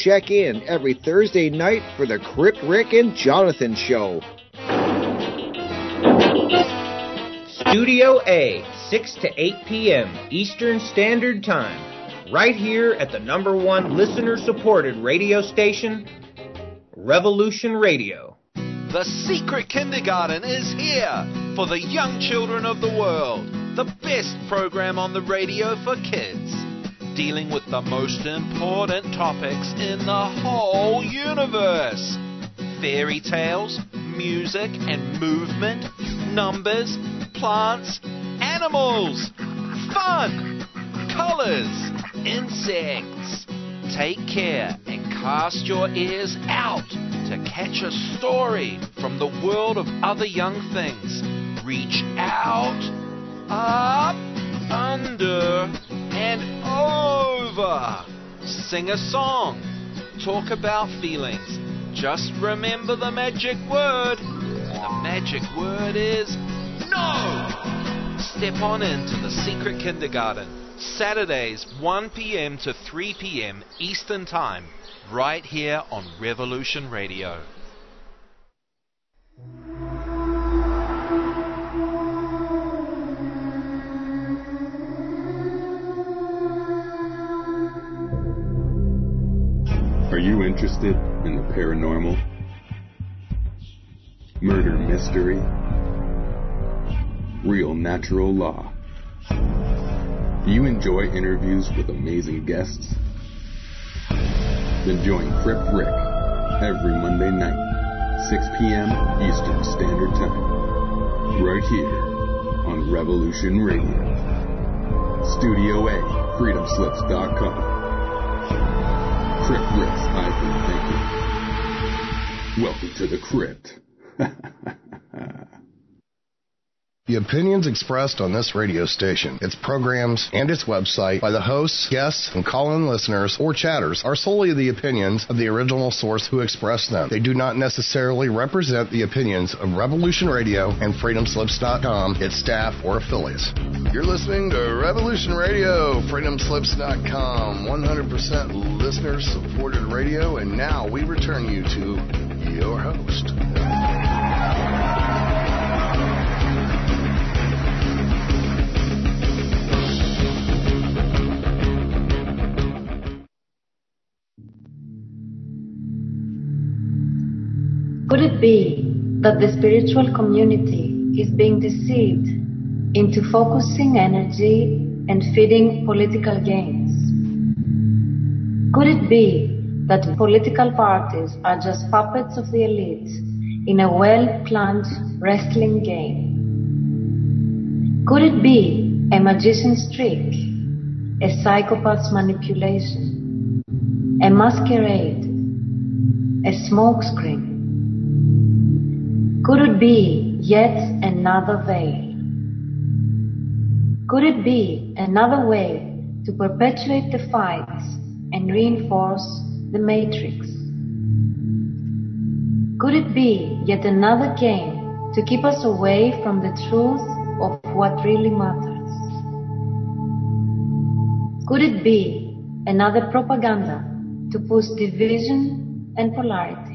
check in every Thursday night for the Crypt Rick and Jonathan Show. Studio A, 6 to 8 p.m. Eastern Standard Time, right here at the #1 listener-supported radio station, Revolution Radio. The Secret Kindergarten is here for the young children of the world. The best program on the radio for kids, dealing with the most important topics in the whole universe. Fairy tales, music and movement, numbers, plants, animals, fun, colors, insects. Take care and cast your ears out to catch a story from the world of other young things. Reach out, up, under, and over. Sing a song. Talk about feelings. Just remember the magic word. The magic word is no! Step on into the Secret Kindergarten. Saturdays, 1 p.m. to 3 p.m. Eastern Time, right here on Revolution Radio. Are you interested in the paranormal? Murder mystery? Real natural law? Do you enjoy interviews with amazing guests? Then join Crypt Rick every Monday night, 6 p.m. Eastern Standard Time, right here on Revolution Radio. Studio A, freedomslips.com. Crypt Rick's iPhone thinking. Welcome to the Crypt. The opinions expressed on this radio station, its programs, and its website by the hosts, guests, and call-in listeners or chatters are solely the opinions of the original source who expressed them. They do not necessarily represent the opinions of Revolution Radio and freedomslips.com, its staff, or affiliates. You're listening to Revolution Radio, freedomslips.com, 100% listener-supported radio, and now we return you to your host. Could it be that the spiritual community is being deceived into focusing energy and feeding political gains? Could it be that political parties are just puppets of the elite in a well-planned wrestling game? Could it be a magician's trick, a psychopath's manipulation, a masquerade, a smokescreen? Could it be yet another veil? Could it be another way to perpetuate the fights and reinforce the matrix? Could it be yet another game to keep us away from the truth of what really matters? Could it be another propaganda to push division and polarity?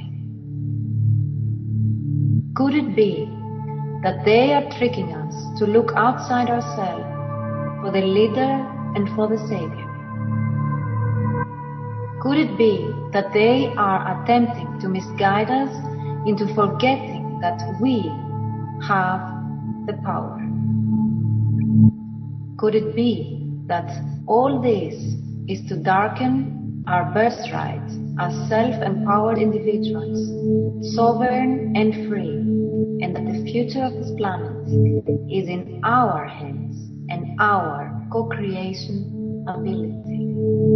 Could it be that they are tricking us to look outside ourselves for the leader and for the savior? Could it be that they are attempting to misguide us into forgetting that we have the power? Could it be that all this is to darken our birthright as self-empowered individuals, sovereign and free, and that the future of this planet is in our hands and our co-creation ability?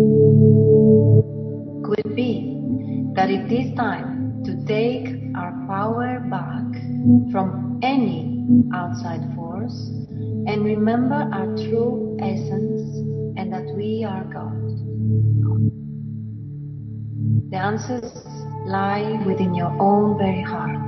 Could it be that it is time to take our power back from any outside force and remember our true essence and that we are God? The answers lie within your own very hearts.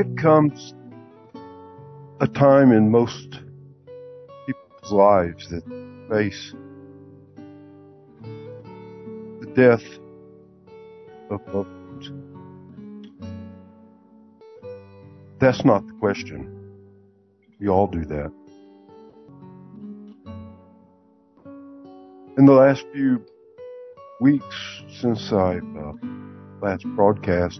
it comes a time in most people's lives that face the death of loved ones. That's not the question. We all do that. In the last few weeks since I've last broadcast,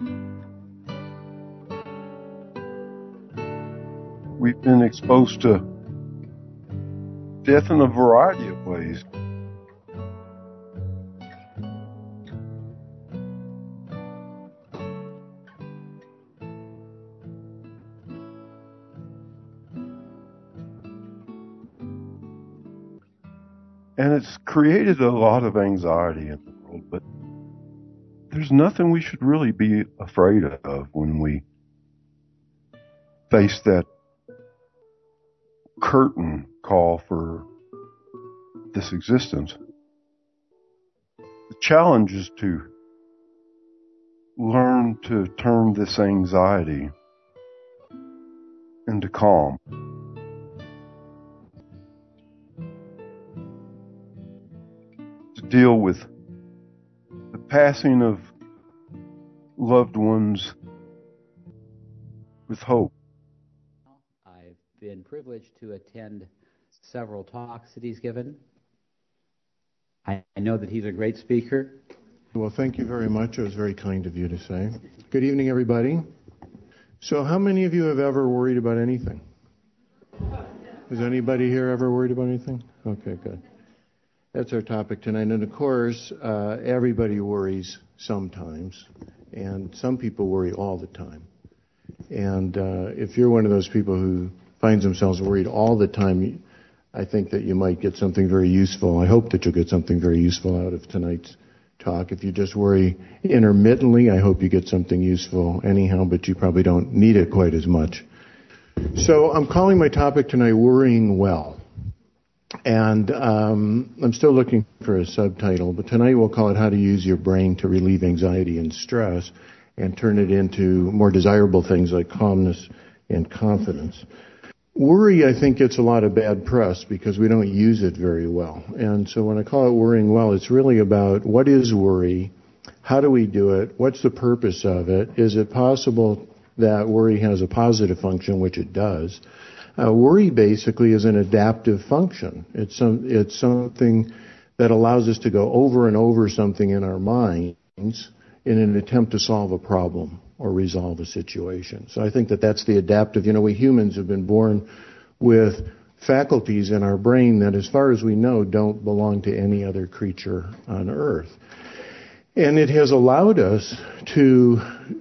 we've been exposed to death in a variety of ways. And it's created a lot of anxiety in the world, but there's nothing we should really be afraid of when we face that curtain call for this existence. The challenge is to learn to turn this anxiety into calm. To deal with the passing of loved ones with hope. I've been privileged to attend several talks that he's given. I know that he's a great speaker. Well, thank you very much. It was very kind of you to say. Good evening, everybody. So how many of you have ever worried about anything? Has anybody here ever worried about anything? Okay, good. That's our topic tonight. And of course, everybody worries sometimes, and some people worry all the time. And if you're one of those people who finds themselves worried all the time, I think that you might get something very useful. I hope that you'll get something very useful out of tonight's talk. If you just worry intermittently, I hope you get something useful anyhow, but you probably don't need it quite as much. So I'm calling my topic tonight, Worrying Well. And I'm still looking for a subtitle, but tonight we'll call it How to Use Your Brain to Relieve Anxiety and Stress and turn it into more desirable things like calmness and confidence. Worry, I think, gets a lot of bad press because we don't use it very well. And so when I call it Worrying Well, it's really about what is worry, how do we do it, what's the purpose of it, is it possible that worry has a positive function, which it does. Worry basically is an adaptive function. It's something that allows us to go over and over something in our minds in an attempt to solve a problem or resolve a situation. So I think that that's the adaptive. You know, we humans have been born with faculties in our brain that, as far as we know, don't belong to any other creature on Earth. And it has allowed us to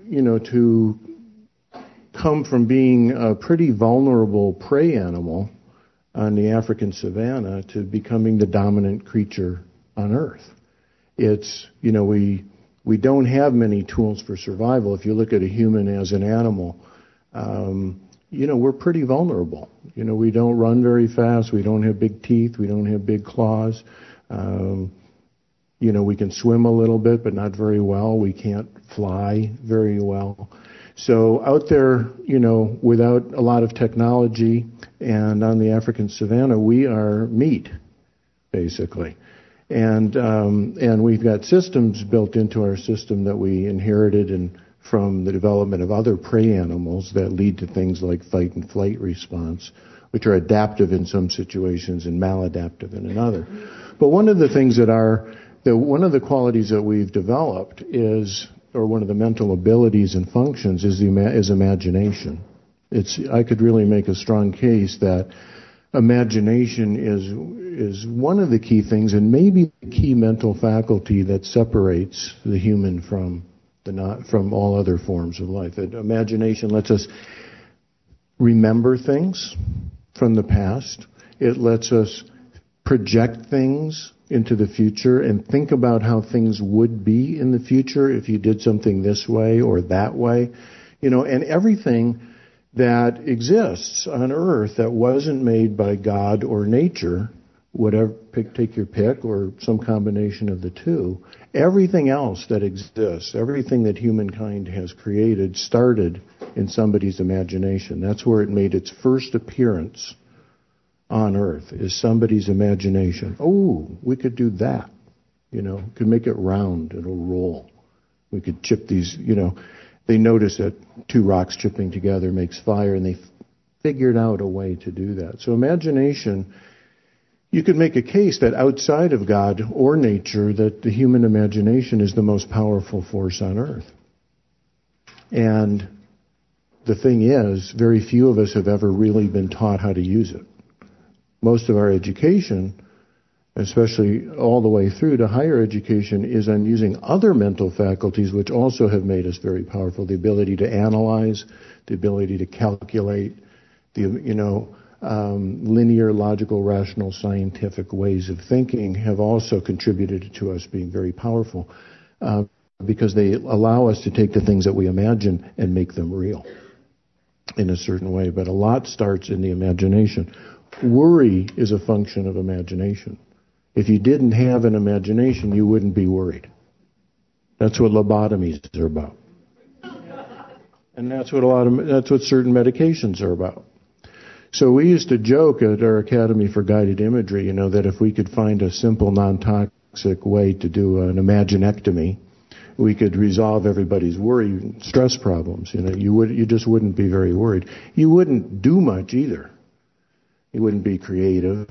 come from being a pretty vulnerable prey animal on the African savanna to becoming the dominant creature on Earth. It's, we don't have many tools for survival. If you look at a human as an animal, we're pretty vulnerable. We don't run very fast. We don't have big teeth. We don't have big claws. We can swim a little bit, but not very well. We can't fly very well. So out there, without a lot of technology and on the African savanna, we are meat, basically. And we've got systems built into our system that we inherited from the development of other prey animals that lead to things like fight and flight response, which are adaptive in some situations and maladaptive in another. But one of the things one of the qualities that we've developed is, or one of the mental abilities and functions is imagination. I could really make a strong case that imagination is one of the key things, and maybe the key mental faculty that separates the human from all other forms of life. That imagination lets us remember things from the past. It lets us project things into the future and think about how things would be in the future if you did something this way or that way. And everything that exists on Earth that wasn't made by God or nature, whatever, take your pick, or some combination of the two, everything else that exists, everything that humankind has created started in somebody's imagination. That's where it made its first appearance on Earth, is somebody's imagination. Oh, we could do that. Could make it round, it'll roll. We could chip these, they noticed that two rocks chipping together makes fire, and they figured out a way to do that. So imagination, you could make a case that outside of God or nature, that the human imagination is the most powerful force on Earth. And the thing is, very few of us have ever really been taught how to use it. Most of our education, especially all the way through to higher education, is on using other mental faculties which also have made us very powerful. The ability to analyze, the ability to calculate, the linear, logical, rational, scientific ways of thinking have also contributed to us being very powerful because they allow us to take the things that we imagine and make them real in a certain way. But a lot starts in the imagination. Worry is a function of imagination. If you didn't have an imagination, you wouldn't be worried. That's what lobotomies are about. And that's what certain medications are about. So we used to joke at our Academy for Guided Imagery, that if we could find a simple, non-toxic way to do an imaginectomy, we could resolve everybody's worry and stress problems. You just wouldn't be very worried. You wouldn't do much either. You wouldn't be creative.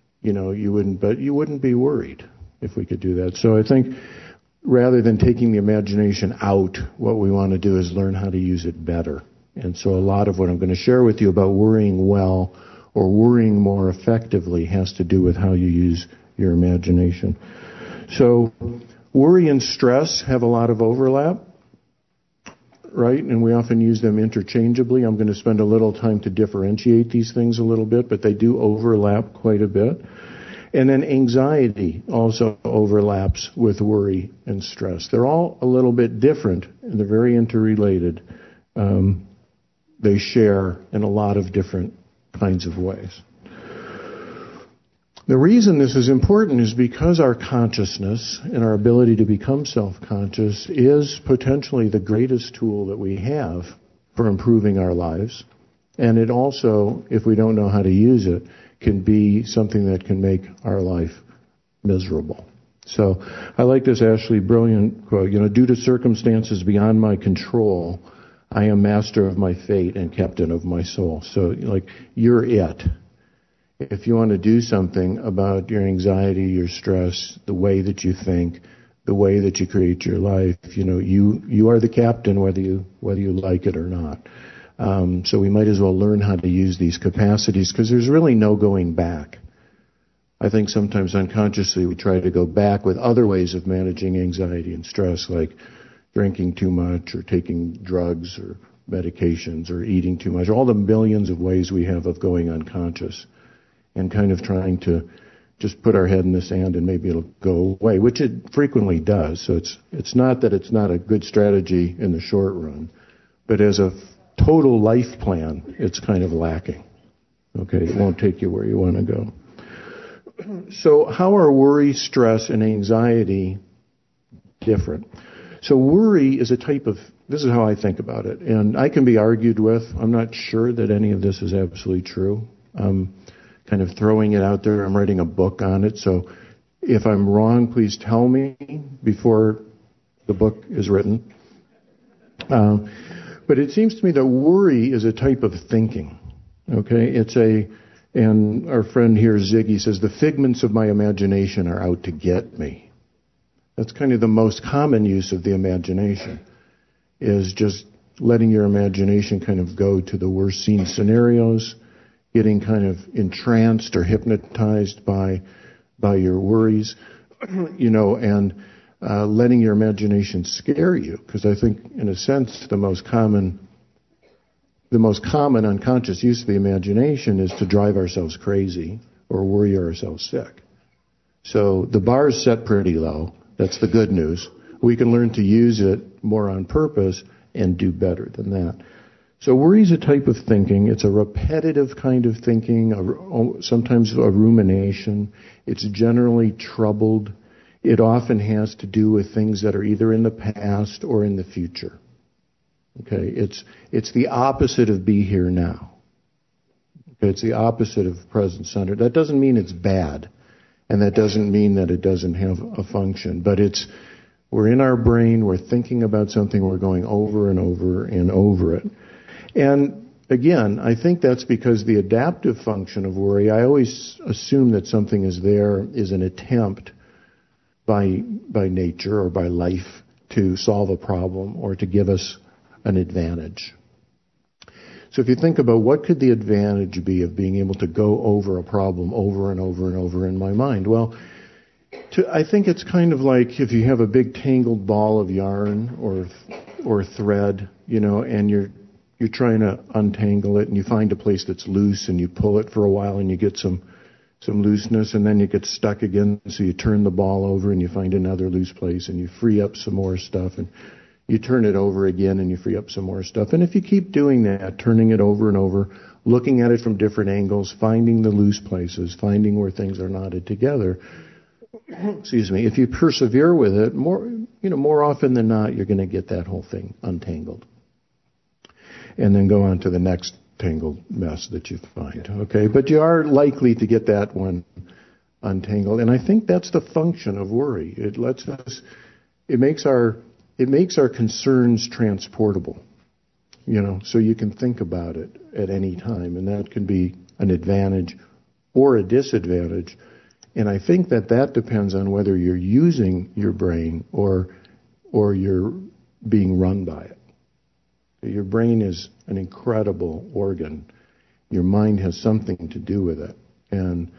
But you wouldn't be worried if we could do that. So I think rather than taking the imagination out, what we want to do is learn how to use it better. And so a lot of what I'm going to share with you about worrying well or worrying more effectively has to do with how you use your imagination. So worry and stress have a lot of overlap, right? And we often use them interchangeably. I'm going to spend a little time to differentiate these things a little bit, but they do overlap quite a bit. And then anxiety also overlaps with worry and stress. They're all a little bit different, and they're very interrelated. They share in a lot of different kinds of ways. The reason this is important is because our consciousness and our ability to become self-conscious is potentially the greatest tool that we have for improving our lives. And it also, if we don't know how to use it, can be something that can make our life miserable. So I like this Ashley brilliant quote, due to circumstances beyond my control, I am master of my fate and captain of my soul. So, you're it. If you want to do something about your anxiety, your stress, the way that you think, the way that you create your life, you are the captain whether you like it or not. So we might as well learn how to use these capacities because there's really no going back. I think sometimes unconsciously we try to go back with other ways of managing anxiety and stress, like drinking too much or taking drugs or medications or eating too much, all the millions of ways we have of going unconscious and kind of trying to just put our head in the sand and maybe it'll go away, which it frequently does. So it's not that it's not a good strategy in the short run, but as a total life plan, it's kind of lacking. Okay, it won't take you where you want to go. So how are worry, stress, and anxiety different? So worry is a type of, this is how I think about it, and I can be argued with. I'm not sure that any of this is absolutely true. I'm kind of throwing it out there. I'm writing a book on it, so if I'm wrong, please tell me before the book is written. But it seems to me that worry is a type of thinking. Okay, and our friend here, Ziggy, says, the figments of my imagination are out to get me. That's kind of the most common use of the imagination, is just letting your imagination kind of go to the worst scene scenarios, getting kind of entranced or hypnotized by your worries, and letting your imagination scare you. Because I think, in a sense, the most common unconscious use of the imagination is to drive ourselves crazy or worry ourselves sick. So the bar is set pretty low. That's the good news. We can learn to use it more on purpose and do better than that. So worry is a type of thinking. It's a repetitive kind of thinking, sometimes a rumination. It's generally troubled. It often has to do with things that are either in the past or in the future. Okay, it's the opposite of be here now. Okay, it's the opposite of present-centered. That doesn't mean it's bad, and that doesn't mean that it doesn't have a function. But we're in our brain, we're thinking about something, we're going over and over and over it. And again, I think that's because the adaptive function of worry, I always assume that something is an attempt by nature or by life to solve a problem or to give us an advantage. So if you think about what could the advantage be of being able to go over a problem over and over and over in my mind, well, I think it's kind of like if you have a big tangled ball of yarn or thread, and you're trying to untangle it, and you find a place that's loose, and you pull it for a while, and you get some looseness, and then you get stuck again, so you turn the ball over, and you find another loose place, and you free up some more stuff, and you turn it over again, and you free up some more stuff. And if you keep doing that, turning it over and over, looking at it from different angles, finding the loose places, finding where things are knotted together, if you persevere with it, more often than not, you're going to get that whole thing untangled. And then go on to the next tangled mess that you find. Okay, but you are likely to get that one untangled, and I think that's the function of worry. It makes our concerns transportable. So you can think about it at any time, and that can be an advantage or a disadvantage. And I think that depends on whether you're using your brain or you're being run by it. Your brain is an incredible organ. Your mind has something to do with it. And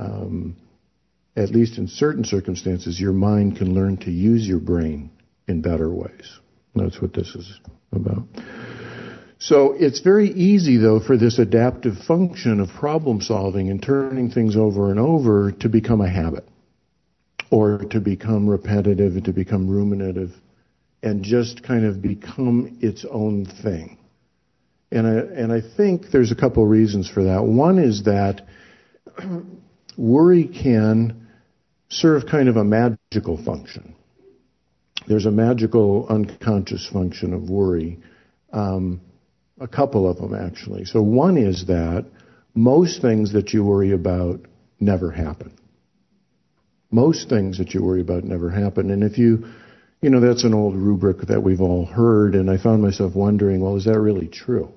at least in certain circumstances, your mind can learn to use your brain in better ways. That's what this is about. So it's very easy, though, for this adaptive function of problem solving and turning things over and over to become a habit, or to become repetitive, to become ruminative, and just kind of become its own thing. And I think there's a couple reasons for that. One is that worry can serve kind of a magical function. There's a magical unconscious function of worry. A couple of them, actually. So one is that most things that you worry about never happen. Most things that you worry about never happen. And if that's an old rubric that we've all heard, and I found myself wondering, well, is that really true?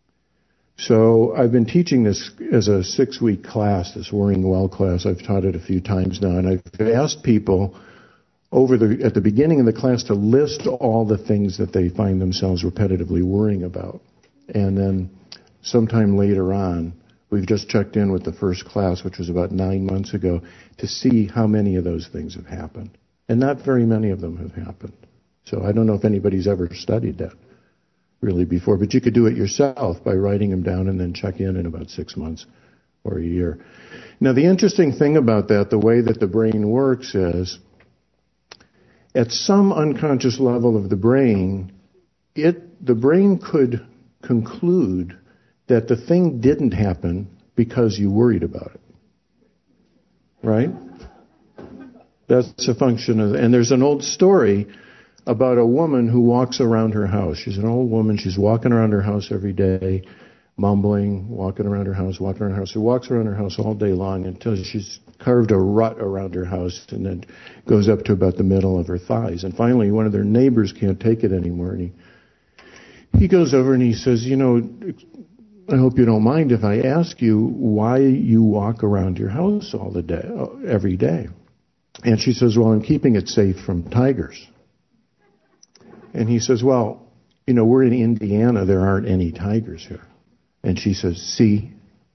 So I've been teaching this as a 6-week class, this Worrying Well class. I've taught it a few times now, and I've asked people at the beginning of the class to list all the things that they find themselves repetitively worrying about. And then sometime later on, we've just checked in with the first class, which was about 9 months ago, to see how many of those things have happened. And not very many of them have happened. So I don't know if anybody's ever studied that really before, but you could do it yourself by writing them down and then check in about 6 months or a year. Now, the interesting thing about that, the way that the brain works is, at some unconscious level of the brain, the brain could conclude that the thing didn't happen because you worried about it. Right? That's a function of, and there's an old story about a woman who walks around her house. She's an old woman. She's walking around her house every day, mumbling, walking around her house. She walks around her house all day long until she's carved a rut around her house, and then goes up to about the middle of her thighs. And finally, one of their neighbors can't take it anymore, and he goes over and he says, I hope you don't mind if I ask you why you walk around your house every day. And she says, well, I'm keeping it safe from tigers. And he says, well, we're in Indiana. There aren't any tigers here. And she says, see?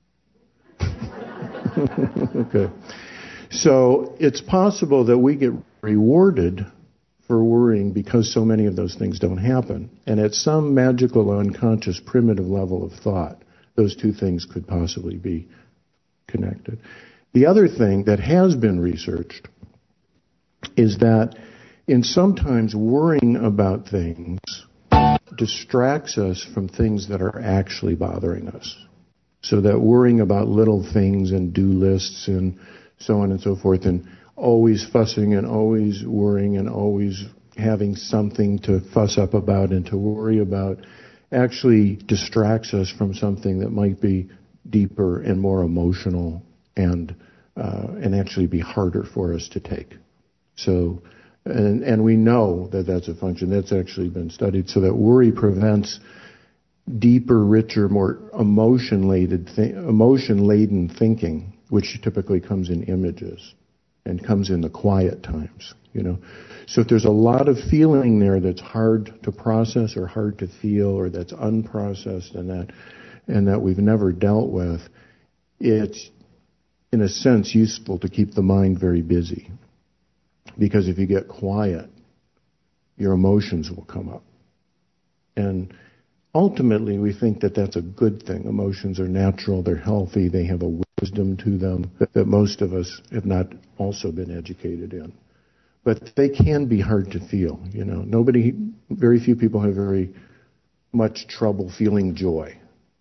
Okay. So it's possible that we get rewarded for worrying because so many of those things don't happen. And at some magical, unconscious, primitive level of thought, those two things could possibly be connected. The other thing that has been researched is that sometimes worrying about things distracts us from things that are actually bothering us. So that worrying about little things and do lists and so on and so forth, and always fussing and always worrying and always having something to fuss up about and to worry about actually distracts us from something that might be deeper and more emotional and actually be harder for us to take. So, and we know that that's a function that's actually been studied, so that worry prevents deeper, richer, more emotion-laden thinking, which typically comes in images and comes in the quiet times, you know. So if there's a lot of feeling there that's hard to process or hard to feel or that's unprocessed and that we've never dealt with, it's, in a sense, useful to keep the mind very busy. Because if you get quiet, your emotions will come up. And ultimately, we think that that's a good thing. Emotions are natural, they're healthy, they have a wisdom to them that most of us have not also been educated in. But they can be hard to feel, you know. Very few people have very much trouble feeling joy.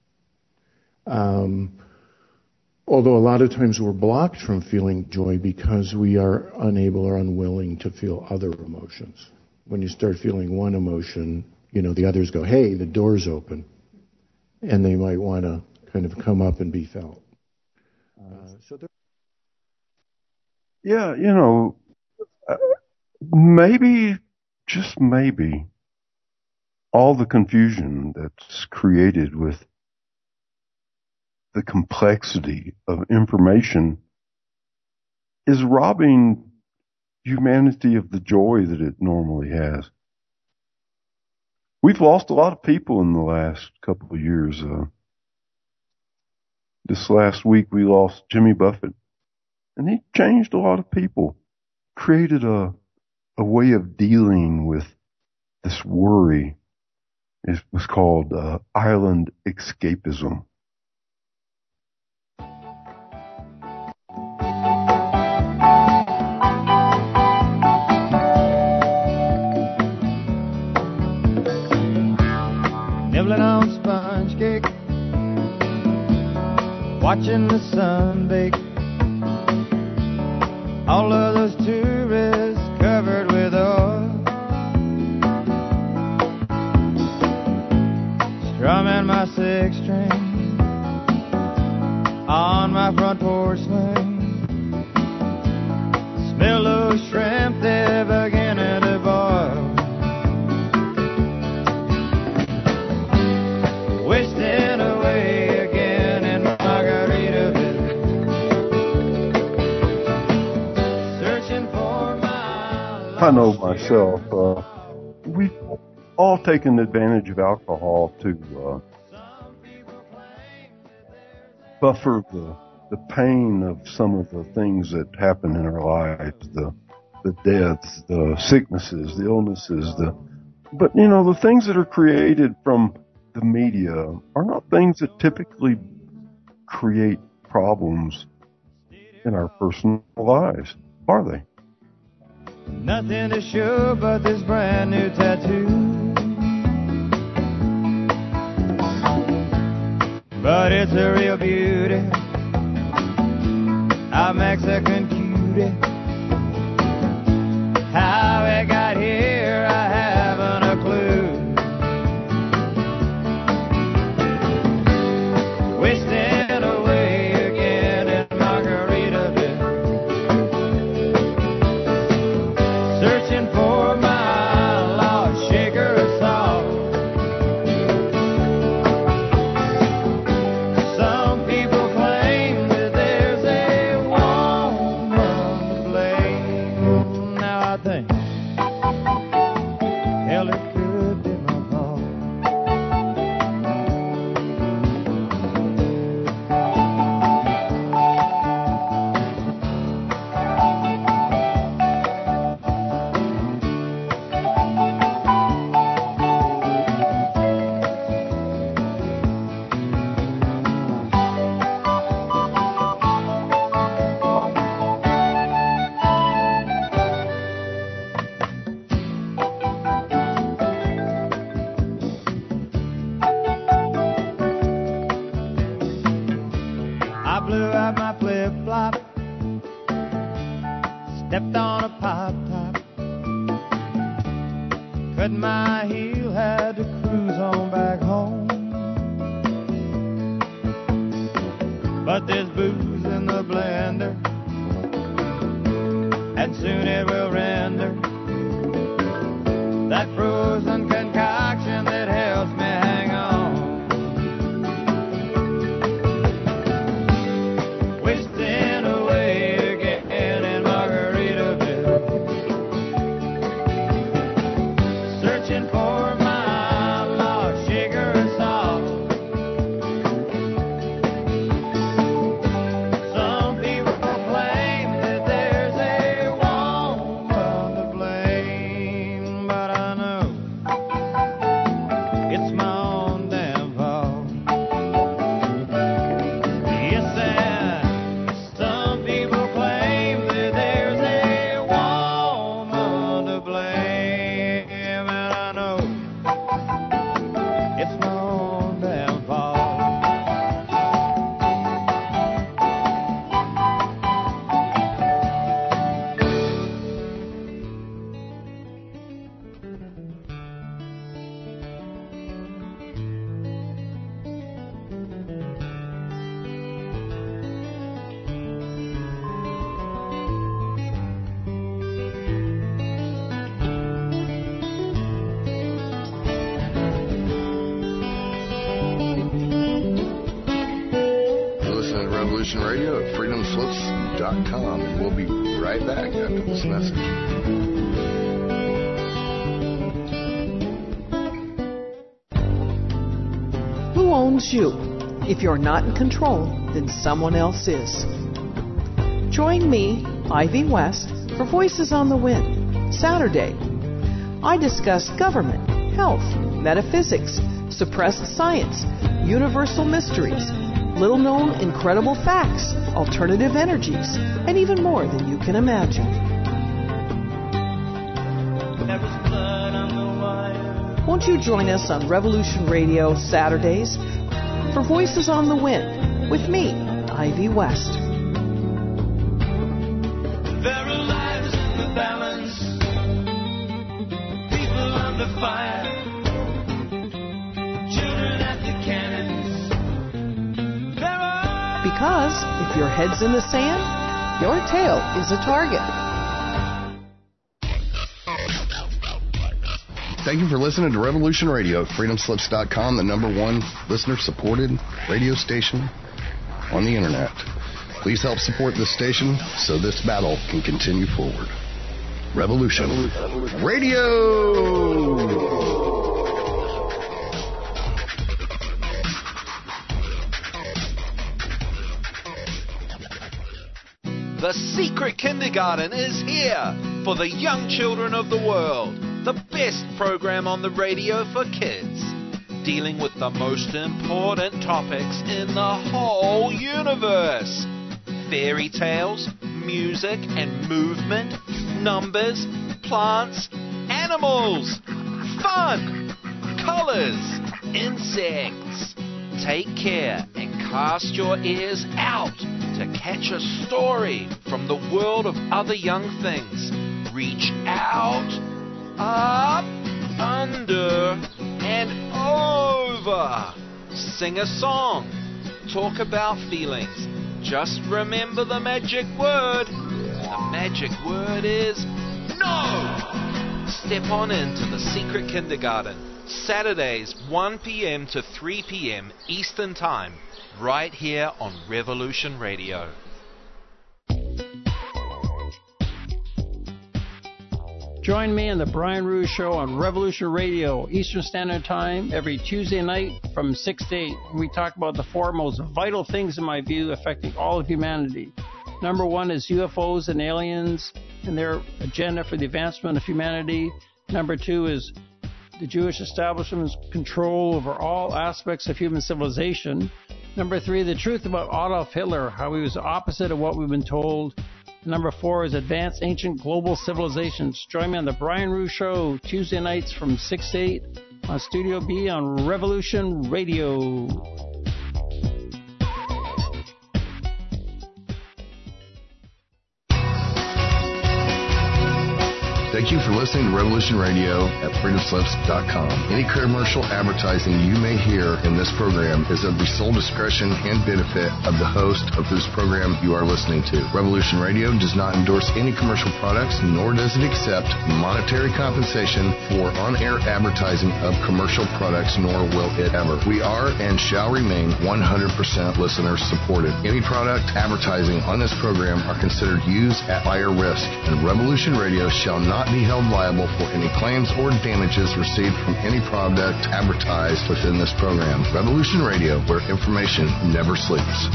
Although a lot of times we're blocked from feeling joy because we are unable or unwilling to feel other emotions. When you start feeling one emotion, you know, the others go, hey, the door's open. And they might want to kind of come up and be felt. Yeah, you know, maybe, just maybe, all the confusion that's created with the complexity of information is robbing humanity of the joy that it normally has. We've lost a lot of people in the last couple of years. This last week we lost Jimmy Buffett, and he changed a lot of people, created a way of dealing with this worry. It was called island escapism. Nibbling on sponge cake, watching the sun bake. All of those tourists covered with oil, strumming my six string on my front porch swing. Smell those shrimp, they're beginning to boil. Wasting away again in Margaritaville, searching for my... I know myself, we've all taken advantage of alcohol to buffer the pain of some of the things that happen in our lives, the deaths, the sicknesses, the illnesses, but you know, the things that are created from the media are not things that typically create problems in our personal lives, are they? Nothing to show but this brand new tattoo. But it's a real beauty, a Mexican cutie. How it got here, I haven't a clue. Wasting away again in Margaritaville, searching for my lost shaker of salt. Some people claim that there's a woman to blame. Now I think, hell, it could be my fault. wet my heel, had to cruise on back home. But there's booze in the blender, and soon it will render that frozen concoction that helps me hang on. Wasting away again in Margaritaville, searching for my lost sugar and salt. Some people claim that there's a woman to blame, but I know it's my own damn fault. Yes, and some people claim that there's a woman to blame, and I know it's my own damn fault. You're listening to Revolution Radio at freedomslips.com, and we'll be right back after this message. Who owns you? If you're not in control, then someone else is. Join me, Ivy West, for Voices on the Wind, Saturday. I discuss government, health, metaphysics, suppressed science, universal mysteries, little-known incredible facts, alternative energies, and even more than you can imagine. There was blood on the wire. Won't you join us on Revolution Radio Saturdays for Voices on the Wind with me, Ivy West. There are lives in the balance, people under fire, children at the cannons. There are Because if your head's in the sand, your tail is a target. Thank you for listening to Revolution Radio at freedomslips.com, the #1 listener-supported radio station on the internet. Please help support this station so this battle can continue forward. Revolution Radio! The Secret Kindergarten is here for the young children of the world. The best program on the radio for kids, dealing with the most important topics in the whole universe. Fairy tales, music and movement, numbers, plants, animals, fun, colors, insects. Take care and cast your ears out to catch a story from the world of other young things. Reach out, up, under, and over. Sing a song. Talk about feelings. Just remember the magic word. The magic word is no! Step on into the Secret Kindergarten. Saturdays, 1 p.m. to 3 p.m. Eastern Time. Right here on Revolution Radio. Join me on the Brian Ruhe Show on Revolution Radio, Eastern Standard Time, every Tuesday night from 6 to 8. We talk about the four most vital things, in my view, affecting all of humanity. Number one is UFOs and aliens and their agenda for the advancement of humanity. Number two is the Jewish establishment's control over all aspects of human civilization. Number three, the truth about Adolf Hitler, how he was the opposite of what we've been told. Number four is advanced ancient global civilizations. Join me on the Brian Ruhe Show, Tuesday nights from 6 to 8 on Studio B on Revolution Radio. Thank Thank you for listening to Revolution Radio at freedomslips.com. Any commercial advertising you may hear in this program is of the sole discretion and benefit of the host of whose program you are listening to. Revolution Radio does not endorse any commercial products, nor does it accept monetary compensation for on-air advertising of commercial products, nor will it ever. We are and shall remain 100% listener supported. Any product advertising on this program are considered used at buyer risk, and Revolution Radio shall not be held liable for any claims or damages received from any product advertised within this program. Revolution Radio, where information never sleeps.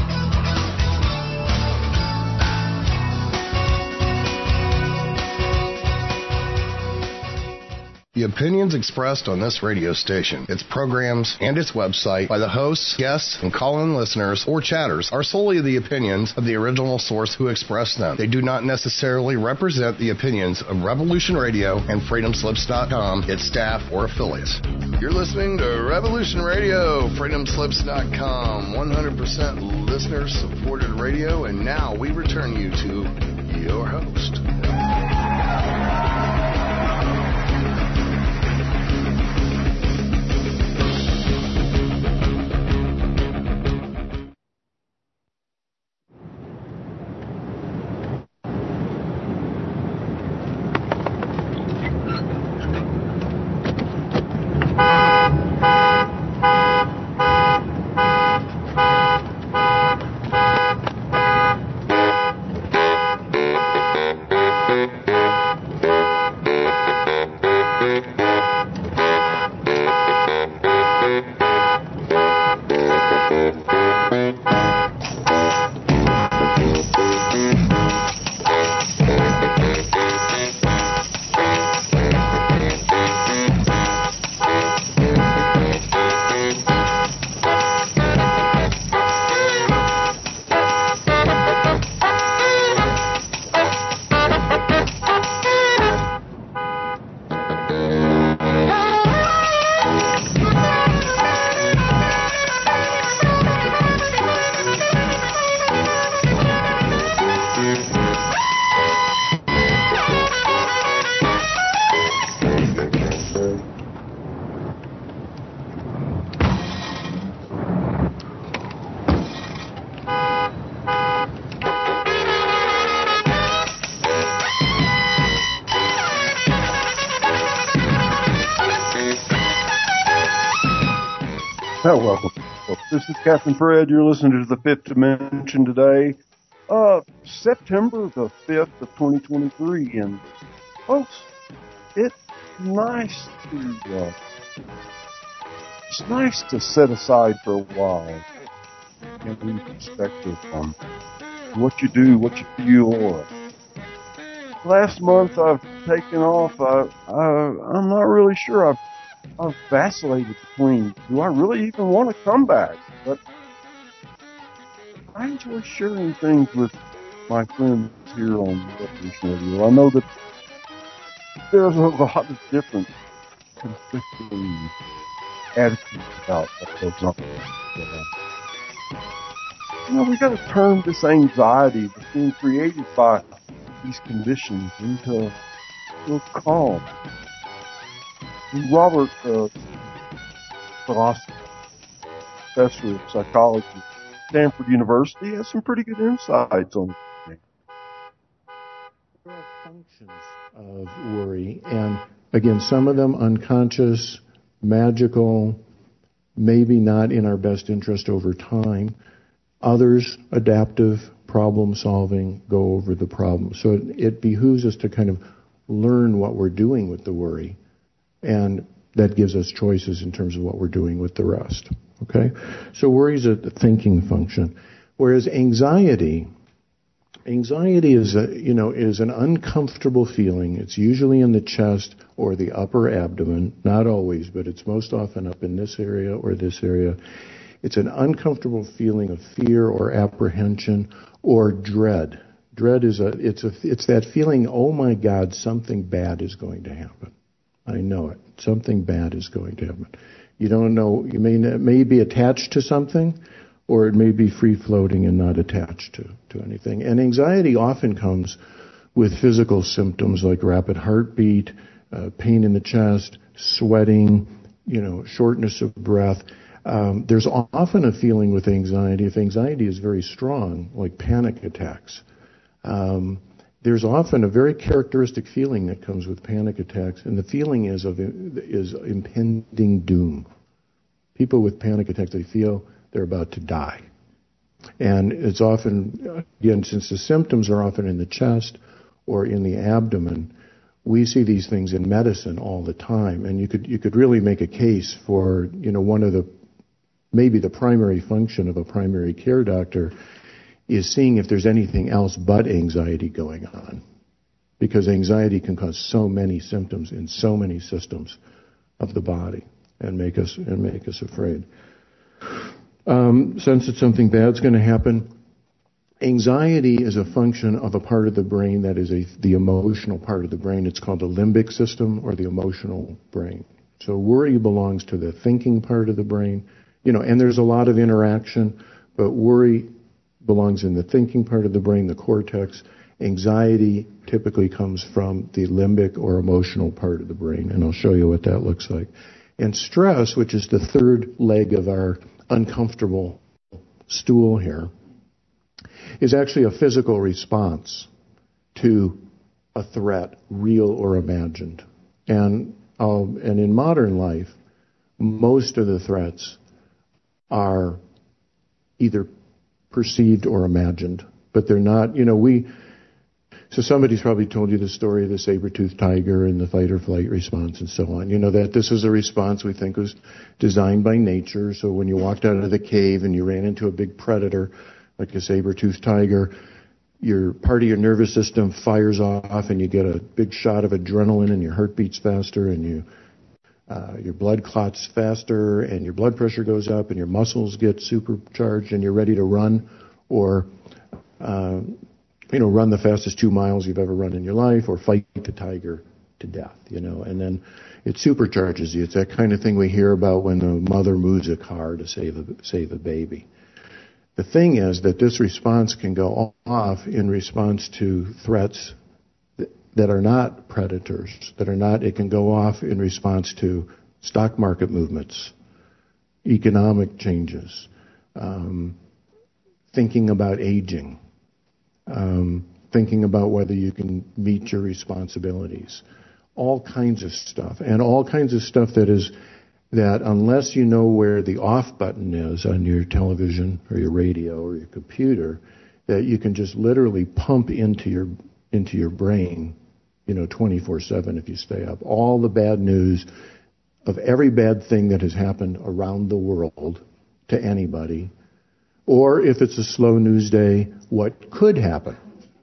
The opinions expressed on this radio station, its programs, and its website by the hosts, guests, and call-in listeners or chatters are solely the opinions of the original source who expressed them. They do not necessarily represent the opinions of Revolution Radio and FreedomSlips.com, its staff, or affiliates. You're listening to Revolution Radio, FreedomSlips.com, 100% listener-supported radio, and now we return you to your host. Welcome. This is Captain Fred. You're listening to the Fifth Dimension today, September the 5th of 2023. And folks, it's nice to set aside for a while and lose perspective on what you do, what you feel. Last month I've taken off. I'm not really sure. I've vacillated between, do I really even want to come back? But I enjoy sharing things with my friends here on Revolution Radio. I know that there's a lot of different conflicting attitudes about what goes on. We got to turn this anxiety that's being created by these conditions into a calm. Robert, philosopher, professor of psychology at Stanford University, has some pretty good insights on it. There are functions of worry, and again, some of them unconscious, magical, maybe not in our best interest over time. Others, adaptive, problem-solving, go over the problem. So it behooves us to kind of learn what we're doing with the worry. And that gives us choices in terms of what we're doing with the rest. Okay? So worry is a thinking function. Whereas anxiety is an uncomfortable feeling. It's usually in the chest or the upper abdomen. Not always, but it's most often up in this area or this area. It's an uncomfortable feeling of fear or apprehension or dread. Dread is it's that feeling, oh my God, something bad is going to happen. I know it. Something bad is going to happen. You don't know. You may be attached to something, or it may be free-floating and not attached to anything. And anxiety often comes with physical symptoms like rapid heartbeat, pain in the chest, sweating, shortness of breath. There's often a feeling with anxiety, if anxiety is very strong, like panic attacks. There's often a very characteristic feeling that comes with panic attacks, and the feeling is impending doom. People with panic attacks, they feel they're about to die. And it's often, again, since the symptoms are often in the chest or in the abdomen, we see these things in medicine all the time. And you could really make a case for, one of maybe the primary function of a primary care doctor is seeing if there's anything else but anxiety going on. Because anxiety can cause so many symptoms in so many systems of the body and make us afraid. Sense that something bad's going to happen. Anxiety is a function of a part of the brain that is the emotional part of the brain. It's called the limbic system or the emotional brain. So worry belongs to the thinking part of the brain. And there's a lot of interaction, but worry belongs in the thinking part of the brain, the cortex. Anxiety typically comes from the limbic or emotional part of the brain, and I'll show you what that looks like. And stress, which is the third leg of our uncomfortable stool here, is actually a physical response to a threat, real or imagined. And in modern life, most of the threats are either perceived or imagined, but they're not, so somebody's probably told you the story of the saber-toothed tiger and the fight or flight response and so on. That this is a response we think was designed by nature. So when you walked out of the cave and you ran into a big predator, like a saber-toothed tiger, your part of your nervous system fires off and you get a big shot of adrenaline and your heart beats faster and your blood clots faster and your blood pressure goes up and your muscles get supercharged and you're ready to run or run the fastest 2 miles you've ever run in your life, or fight the tiger to death, and then it supercharges you. It's that kind of thing we hear about when the mother moves a car to save the baby. The thing is that this response can go off in response to threats that are not predators, it can go off in response to stock market movements, economic changes, thinking about aging, thinking about whether you can meet your responsibilities, all kinds of stuff, and all kinds of stuff that unless you know where the off button is on your television or your radio or your computer, that you can just literally pump into your brain, 24/7 if you stay up. All the bad news of every bad thing that has happened around the world to anybody. Or if it's a slow news day, what could happen?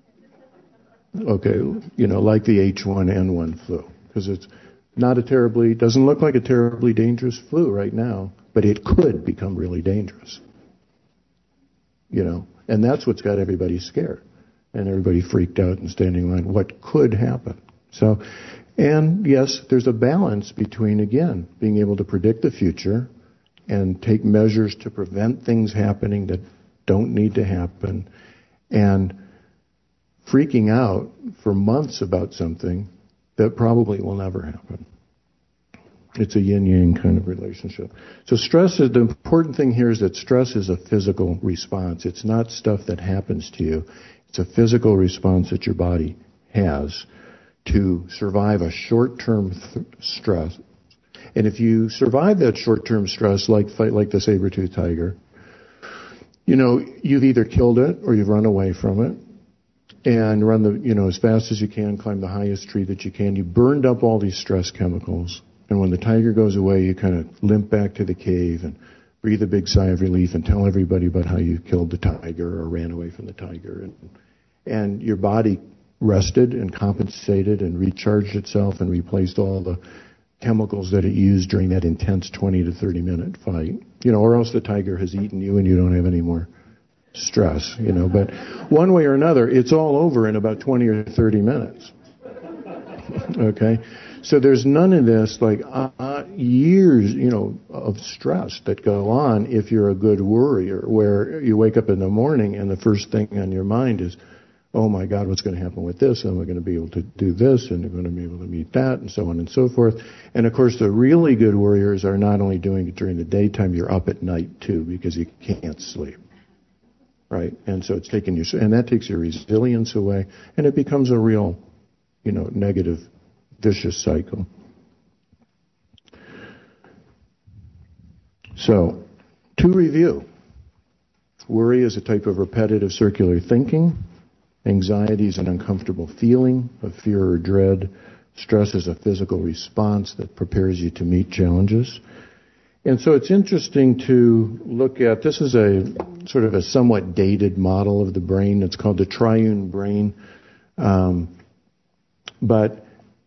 Okay, like the H1N1 flu. Because it's doesn't look like a terribly dangerous flu right now, but it could become really dangerous. And that's what's got everybody scared. And everybody freaked out and standing in line. What could happen? So, and yes, there's a balance between, again, being able to predict the future and take measures to prevent things happening that don't need to happen, and freaking out for months about something that probably will never happen. It's a yin-yang kind of relationship. So the important thing here is that stress is a physical response. It's not stuff that happens to you. It's a physical response that your body has to survive a short-term stress. And if you survive that short-term stress, like the saber-toothed tiger, you've either killed it or you've run away from it and run as fast as you can, climb the highest tree that you can. You burned up all these stress chemicals. And when the tiger goes away, you kind of limp back to the cave and breathe a big sigh of relief and tell everybody about how you killed the tiger or ran away from the tiger. And your body rested and compensated and recharged itself and replaced all the chemicals that it used during that intense 20 to 30 minute fight. Or else the tiger has eaten you and you don't have any more stress, But one way or another, it's all over in about 20 or 30 minutes. Okay? So there's none of this years, of stress that go on if you're a good worrier, where you wake up in the morning and the first thing on your mind is, oh my God, what's going to happen with this? And we're going to be able to do this, and we're going to be able to meet that, and so on and so forth. And of course, the really good warriors are not only doing it during the daytime, you're up at night too, because you can't sleep. Right? And so it's taking you, and that takes your resilience away, and it becomes a real, negative, vicious cycle. So, to review, worry is a type of repetitive circular thinking. Anxiety is an uncomfortable feeling of fear or dread. Stress is a physical response that prepares you to meet challenges. And so it's interesting to look at, this is a sort of a somewhat dated model of the brain. It's called the triune brain. But,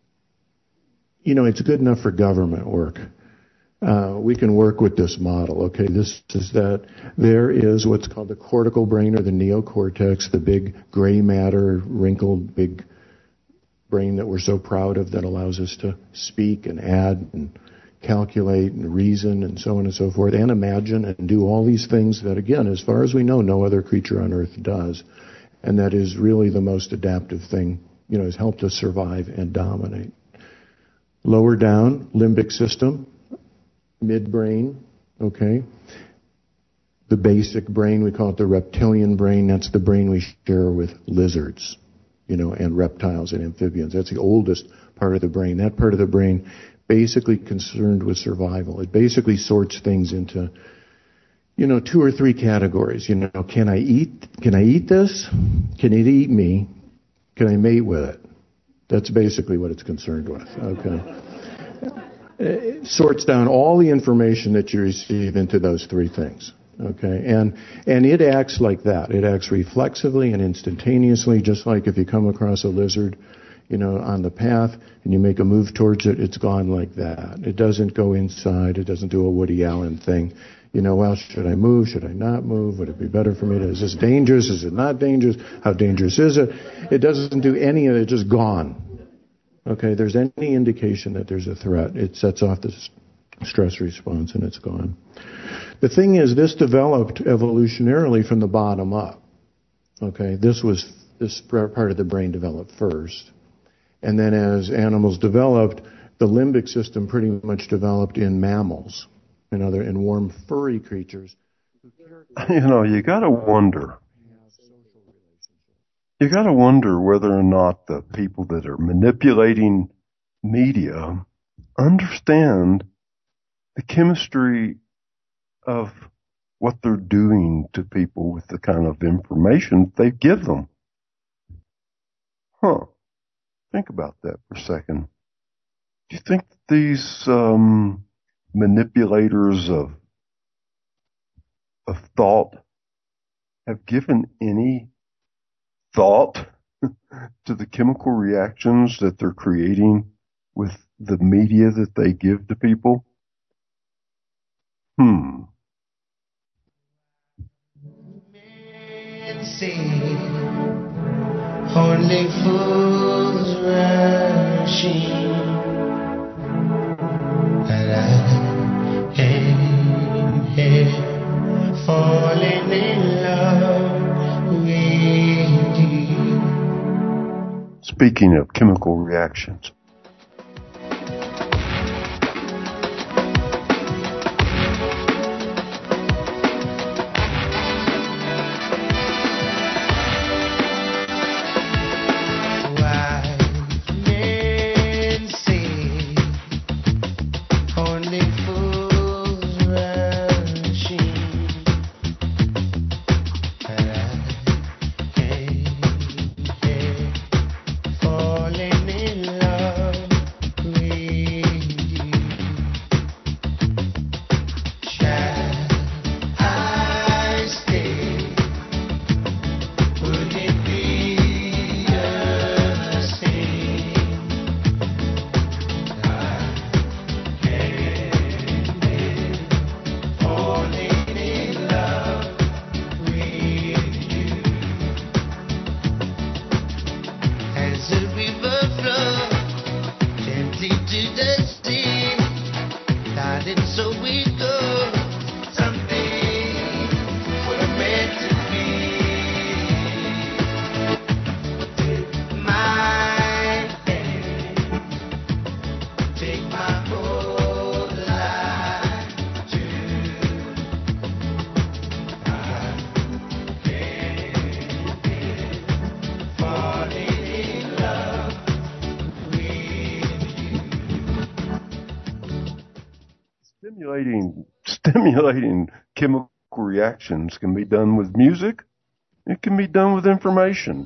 it's good enough for government work. We can work with this model. Okay, this is that there is what's called the cortical brain or the neocortex, the big gray matter, wrinkled, big brain that we're so proud of that allows us to speak and add and calculate and reason and so on and so forth, and imagine and do all these things that, again, as far as we know, no other creature on Earth does. And that is really the most adaptive thing, has helped us survive and dominate. Lower down, limbic system, midbrain, okay? The basic brain, we call it the reptilian brain. That's the brain we share with lizards, and reptiles and amphibians. That's the oldest part of the brain. That part of the brain basically concerned with survival. It basically sorts things into, 2 or 3 categories. Can I eat this? Can it eat me? Can I mate with it? That's basically what it's concerned with, okay? It sorts down all the information that you receive into those 3 things, okay? And it acts like that. It acts reflexively and instantaneously, just like if you come across a lizard, on the path, and you make a move towards it, it's gone like that. It doesn't go inside. It doesn't do a Woody Allen thing. Well, should I move? Should I not move? Would it be better for me to, is this dangerous? Is it not dangerous? How dangerous is it? It doesn't do any of it. It's just gone. Okay, there's any indication that there's a threat, it sets off the stress response and it's gone. The thing is, this developed evolutionarily from the bottom up. Okay, this part of the brain developed first. And then as animals developed, the limbic system pretty much developed in mammals and in warm, furry creatures. You got to wonder. You got to wonder whether or not the people that are manipulating media understand the chemistry of what they're doing to people with the kind of information they give them. Think about that for a second. Do you think these manipulators of thought have given any thought to the chemical reactions that they're creating with the media that they give to people? Only fools rushing, and I am here falling in love with you. Speaking of chemical reactions, Stimulating chemical reactions can be done with music. It can be done with information.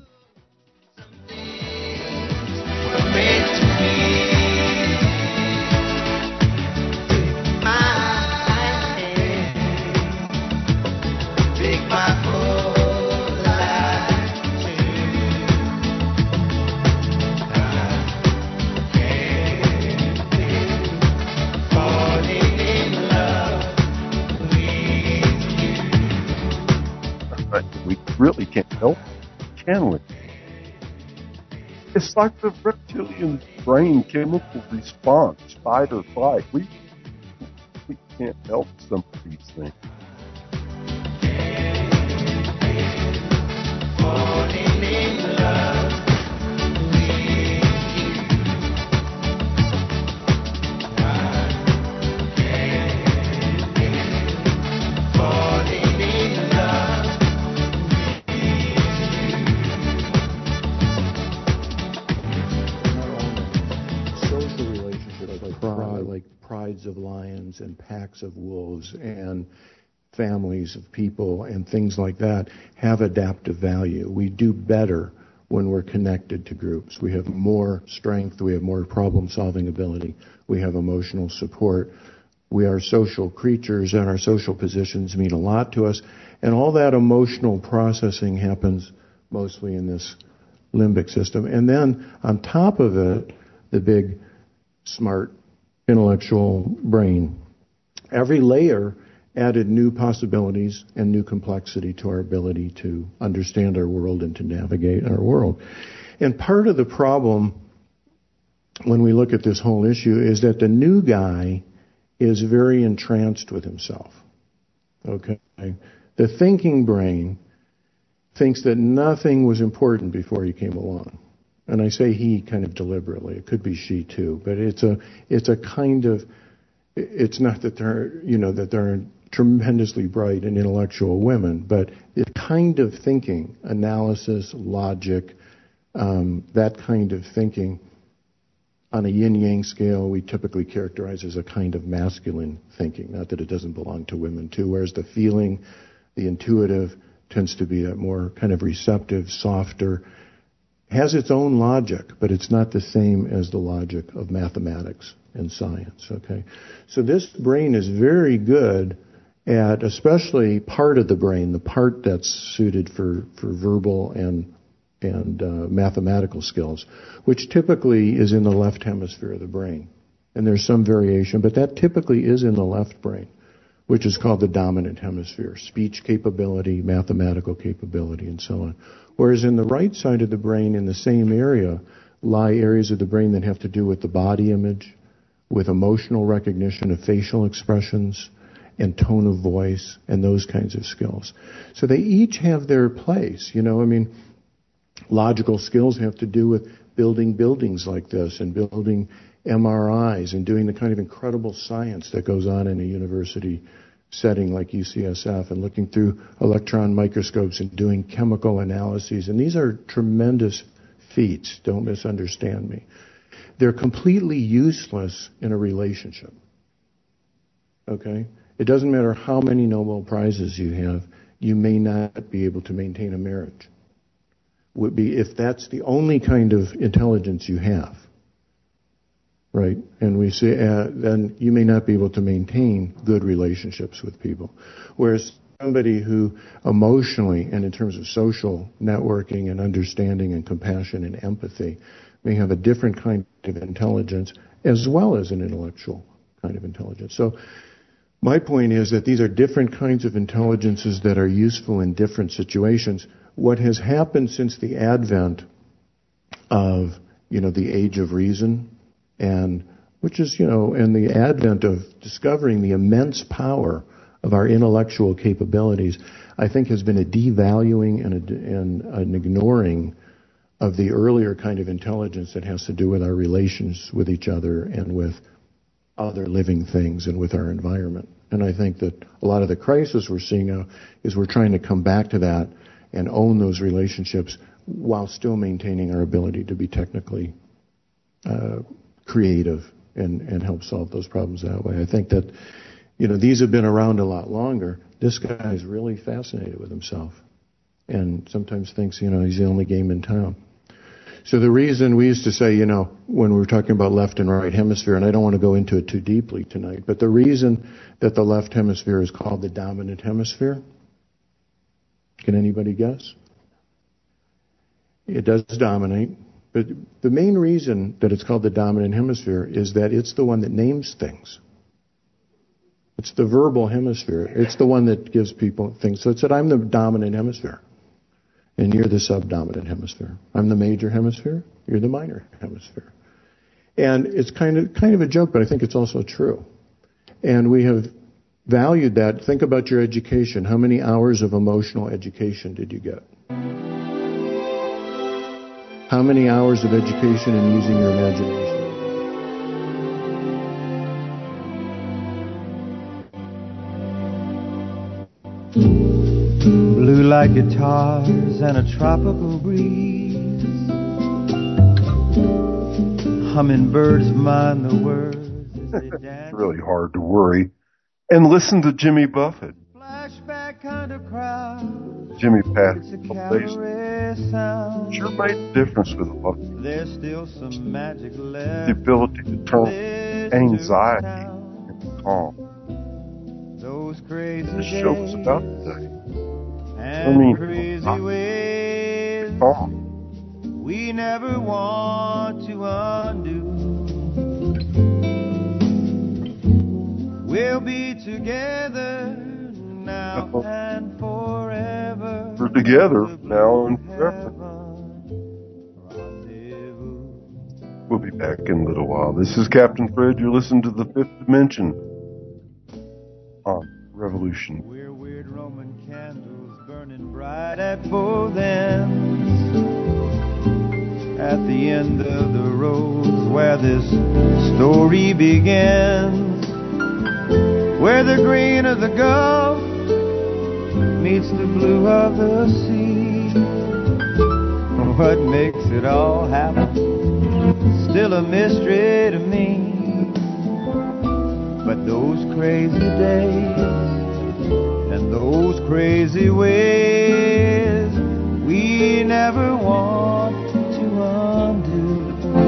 We really can't help, can we? It's like the reptilian brain chemical response, fight or flight. We can't help some of these things. Prides of lions and packs of wolves and families of people and things like that have adaptive value. We do better when we're connected to groups. We have more strength. We have more problem-solving ability. We have emotional support. We are social creatures, and our social positions mean a lot to us. And all that emotional processing happens mostly in this limbic system. And then on top of it, the big, smart, intellectual brain. Every layer added new possibilities and new complexity to our ability to understand our world and to navigate our world. And part of the problem when we look at this whole issue is that the new guy is very entranced with himself. Okay? The thinking brain thinks that nothing was important before he came along. And I say he kind of deliberately. It could be she too, but it's a kind of, it's not that they're tremendously bright and intellectual women, but the kind of thinking, analysis, logic, that kind of thinking on a yin-yang scale we typically characterize as a kind of masculine thinking. Not that it doesn't belong to women too, whereas the feeling, the intuitive tends to be a more kind of receptive, softer, has its own logic, but it's not the same as the logic of mathematics and science, okay? So this brain is very good at, especially part of the brain, the part that's suited for verbal and mathematical skills, which typically is in the left hemisphere of the brain. And there's some variation, but that typically is in the left brain, which is called the dominant hemisphere, speech capability, mathematical capability, and so on. Whereas in the right side of the brain, in the same area, lie areas of the brain that have to do with the body image, with emotional recognition of facial expressions, and tone of voice, and those kinds of skills. So they each have their place, I mean, logical skills have to do with building buildings like this, and building MRIs, and doing the kind of incredible science that goes on in a university setting like UCSF, and looking through electron microscopes and doing chemical analyses. And these are tremendous feats, don't misunderstand me. They're completely useless in a relationship. Okay? It doesn't matter how many Nobel Prizes you have, you may not be able to maintain a marriage. Would be if that's the only kind of intelligence you have. Right, and we say then you may not be able to maintain good relationships with people. Whereas somebody who emotionally and in terms of social networking and understanding and compassion and empathy may have a different kind of intelligence as well as an intellectual kind of intelligence. So my point is that these are different kinds of intelligences that are useful in different situations. What has happened since the advent of, the age of reason, and the advent of discovering the immense power of our intellectual capabilities, I think has been a devaluing and an ignoring of the earlier kind of intelligence that has to do with our relations with each other and with other living things and with our environment. And I think that a lot of the crisis we're seeing now is we're trying to come back to that and own those relationships while still maintaining our ability to be technically creative and help solve those problems that way. I think that, these have been around a lot longer. This guy's really fascinated with himself and sometimes thinks, he's the only game in town. So the reason we used to say, when we were talking about left and right hemisphere, and I don't want to go into it too deeply tonight, but the reason that the left hemisphere is called the dominant hemisphere, can anybody guess? It does dominate, but the main reason that it's called the dominant hemisphere is that it's the one that names things. It's the verbal hemisphere. It's the one that gives people things. So it said, I'm the dominant hemisphere. And you're the subdominant hemisphere. I'm the major hemisphere. You're the minor hemisphere. And it's kind of a joke, but I think it's also true. And we have valued that. Think about your education. How many hours of emotional education did you get? How many hours of education in using your imagination? Blue like guitars and a tropical breeze. Hummingbirds mind the words. It's really hard to worry. And listen to Jimmy Buffett. Flashback kind of crowd. Jimmy Buffett sound. Sure made a difference with a lot. There's still some magic left. The ability to turn anxiety into calm. Those crazy The show was about today. Crazy ways we never want to undo. We'll be together now and forever. We're together now and forever. We'll be back in a little while. This is Captain Fred. You're listening to The Fifth Dimension on Revolution. We're weird Roman candles burning bright at both ends. At the end of the road where this story begins, where the green of the Gulf meets the blue of the sea. What makes it all happen? Still a mystery to me. But those crazy days and those crazy ways we never want to undo.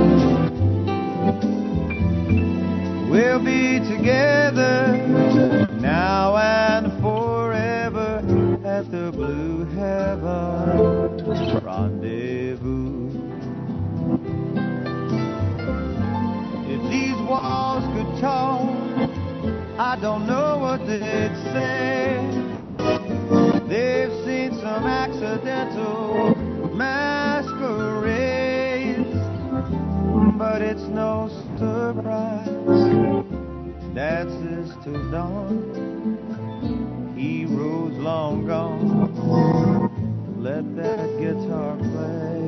We'll be together now and forever at the blue heaven rendezvous. If these walls could talk, I don't know what they'd say. They've seen some accidental masquerades, but it's no surprise. Dances till dawn, heroes long gone. Let that guitar play.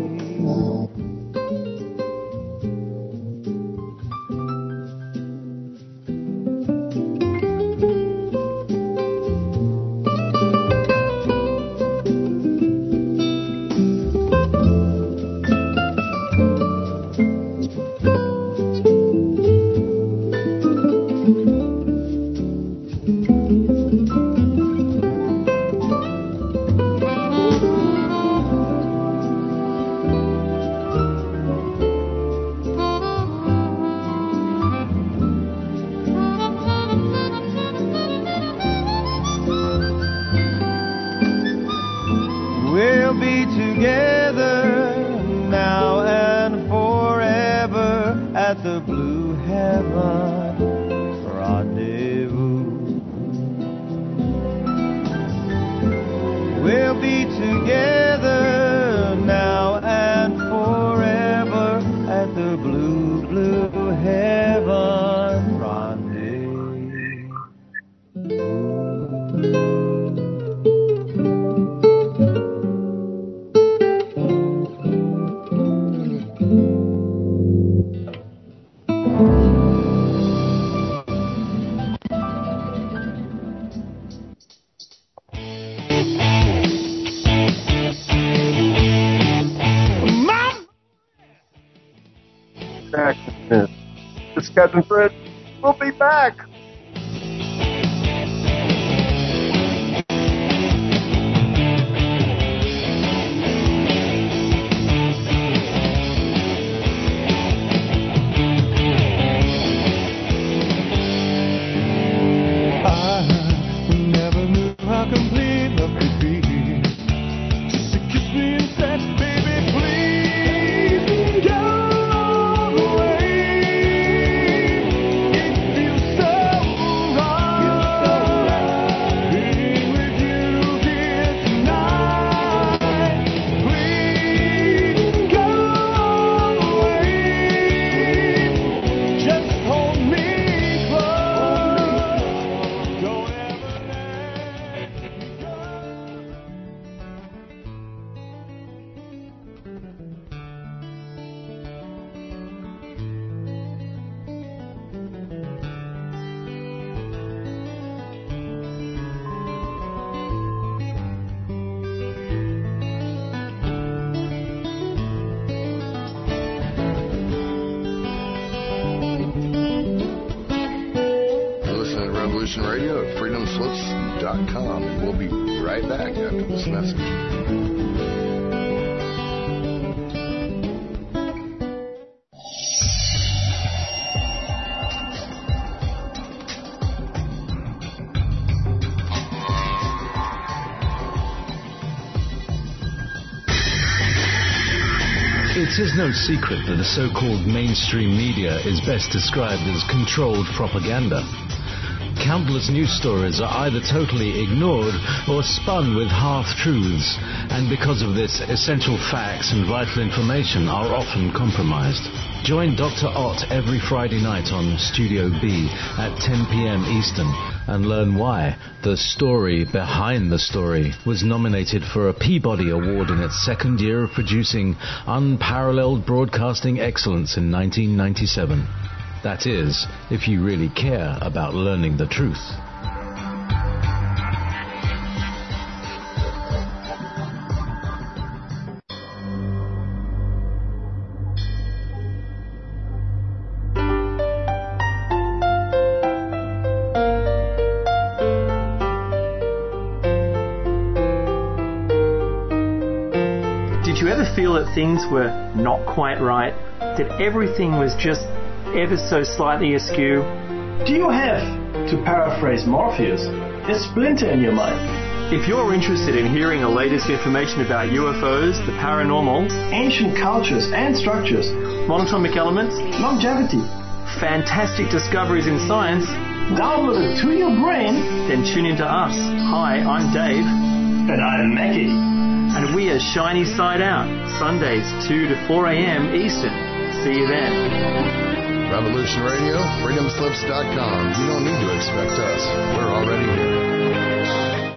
Captain Fred. We'll be back. Radio at freedomslips.com, and we'll be right back after this message. It is no secret that the so-called mainstream media is best described as controlled propaganda. Countless news stories are either totally ignored or spun with half-truths, and because of this, essential facts and vital information are often compromised. Join Dr. Ott every Friday night on Studio B at 10 p.m. Eastern and learn why The Story Behind the Story was nominated for a Peabody Award in its second year of producing unparalleled broadcasting excellence in 1997. That is, if you really care about learning the truth. Did you ever feel that things were not quite right? That everything was just ever so slightly askew? Do you have, to paraphrase Morpheus, a splinter in your mind? If you're interested in hearing the latest information about UFOs, the paranormal, ancient cultures and structures, monatomic elements, longevity, fantastic discoveries in science, download it to your brain, then tune into us. Hi, I'm Dave. And I'm Mackie. And we are Shiny Side Out, Sundays 2 to 4 a.m. Eastern. See you then. Revolution Radio, freedomslips.com. You don't need to expect us. We're already here.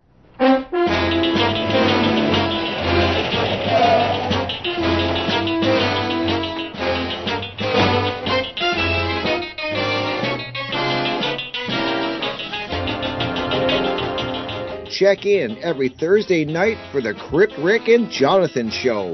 Check in every Thursday night for the Crypt Rick and Jonathan Show.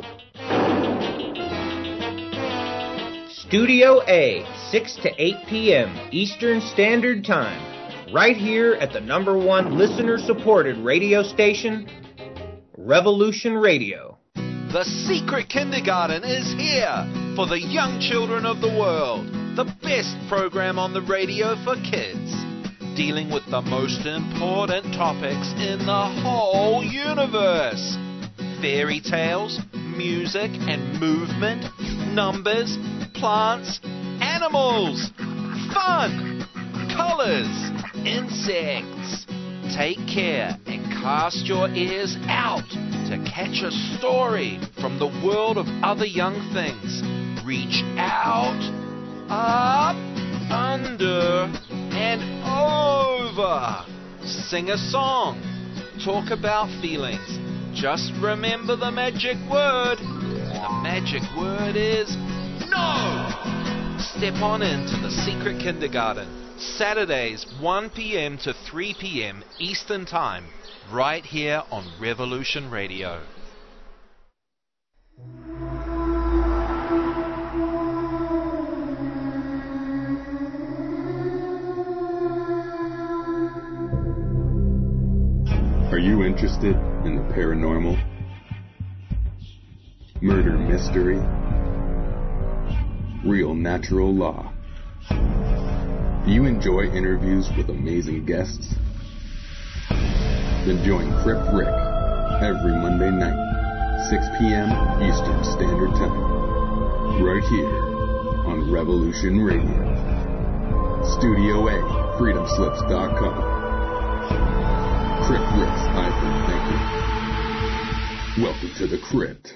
Studio A, 6 to 8 p.m. Eastern Standard Time, right here at the #1 listener-supported radio station, Revolution Radio. The Secret Kindergarten is here for the young children of the world. The best program on the radio for kids, dealing with the most important topics in the whole universe. Fairy tales, music and movement, numbers, plants, animals, fun, colors, insects. Take care and cast your ears out to catch a story from the world of other young things. Reach out, up, under, and over. Sing a song. Talk about feelings. Just remember the magic word. The magic word is no! Step on into the Secret Kindergarten, Saturdays 1 p.m. to 3 p.m. Eastern Time, right here on Revolution Radio. Are you interested in the paranormal? Murder mystery? Real natural law? Do you enjoy interviews with amazing guests? Then join Crypt Rick every Monday night, 6 p.m. Eastern Standard Time, right here on Revolution Radio. Studio A, freedomslips.com. Crypt Rick's iPhone thinking. Welcome to the Crypt.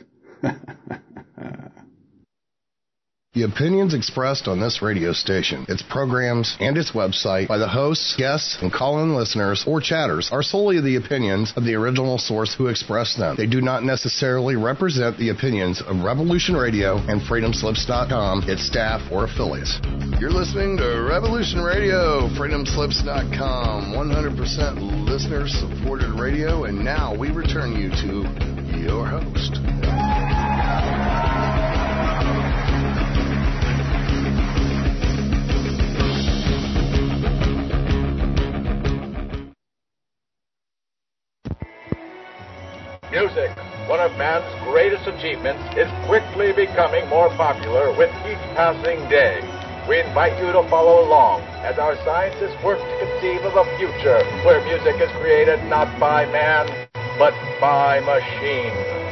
The opinions expressed on this radio station, its programs, and its website by the hosts, guests, and call-in listeners or chatters are solely the opinions of the original source who expressed them. They do not necessarily represent the opinions of Revolution Radio and freedomslips.com, its staff, or affiliates. You're listening to Revolution Radio, freedomslips.com, 100% listener-supported radio, and now we return you to your host. Music, one of man's greatest achievements, is quickly becoming more popular with each passing day. We invite you to follow along as our scientists work to conceive of a future where music is created not by man, but by machine.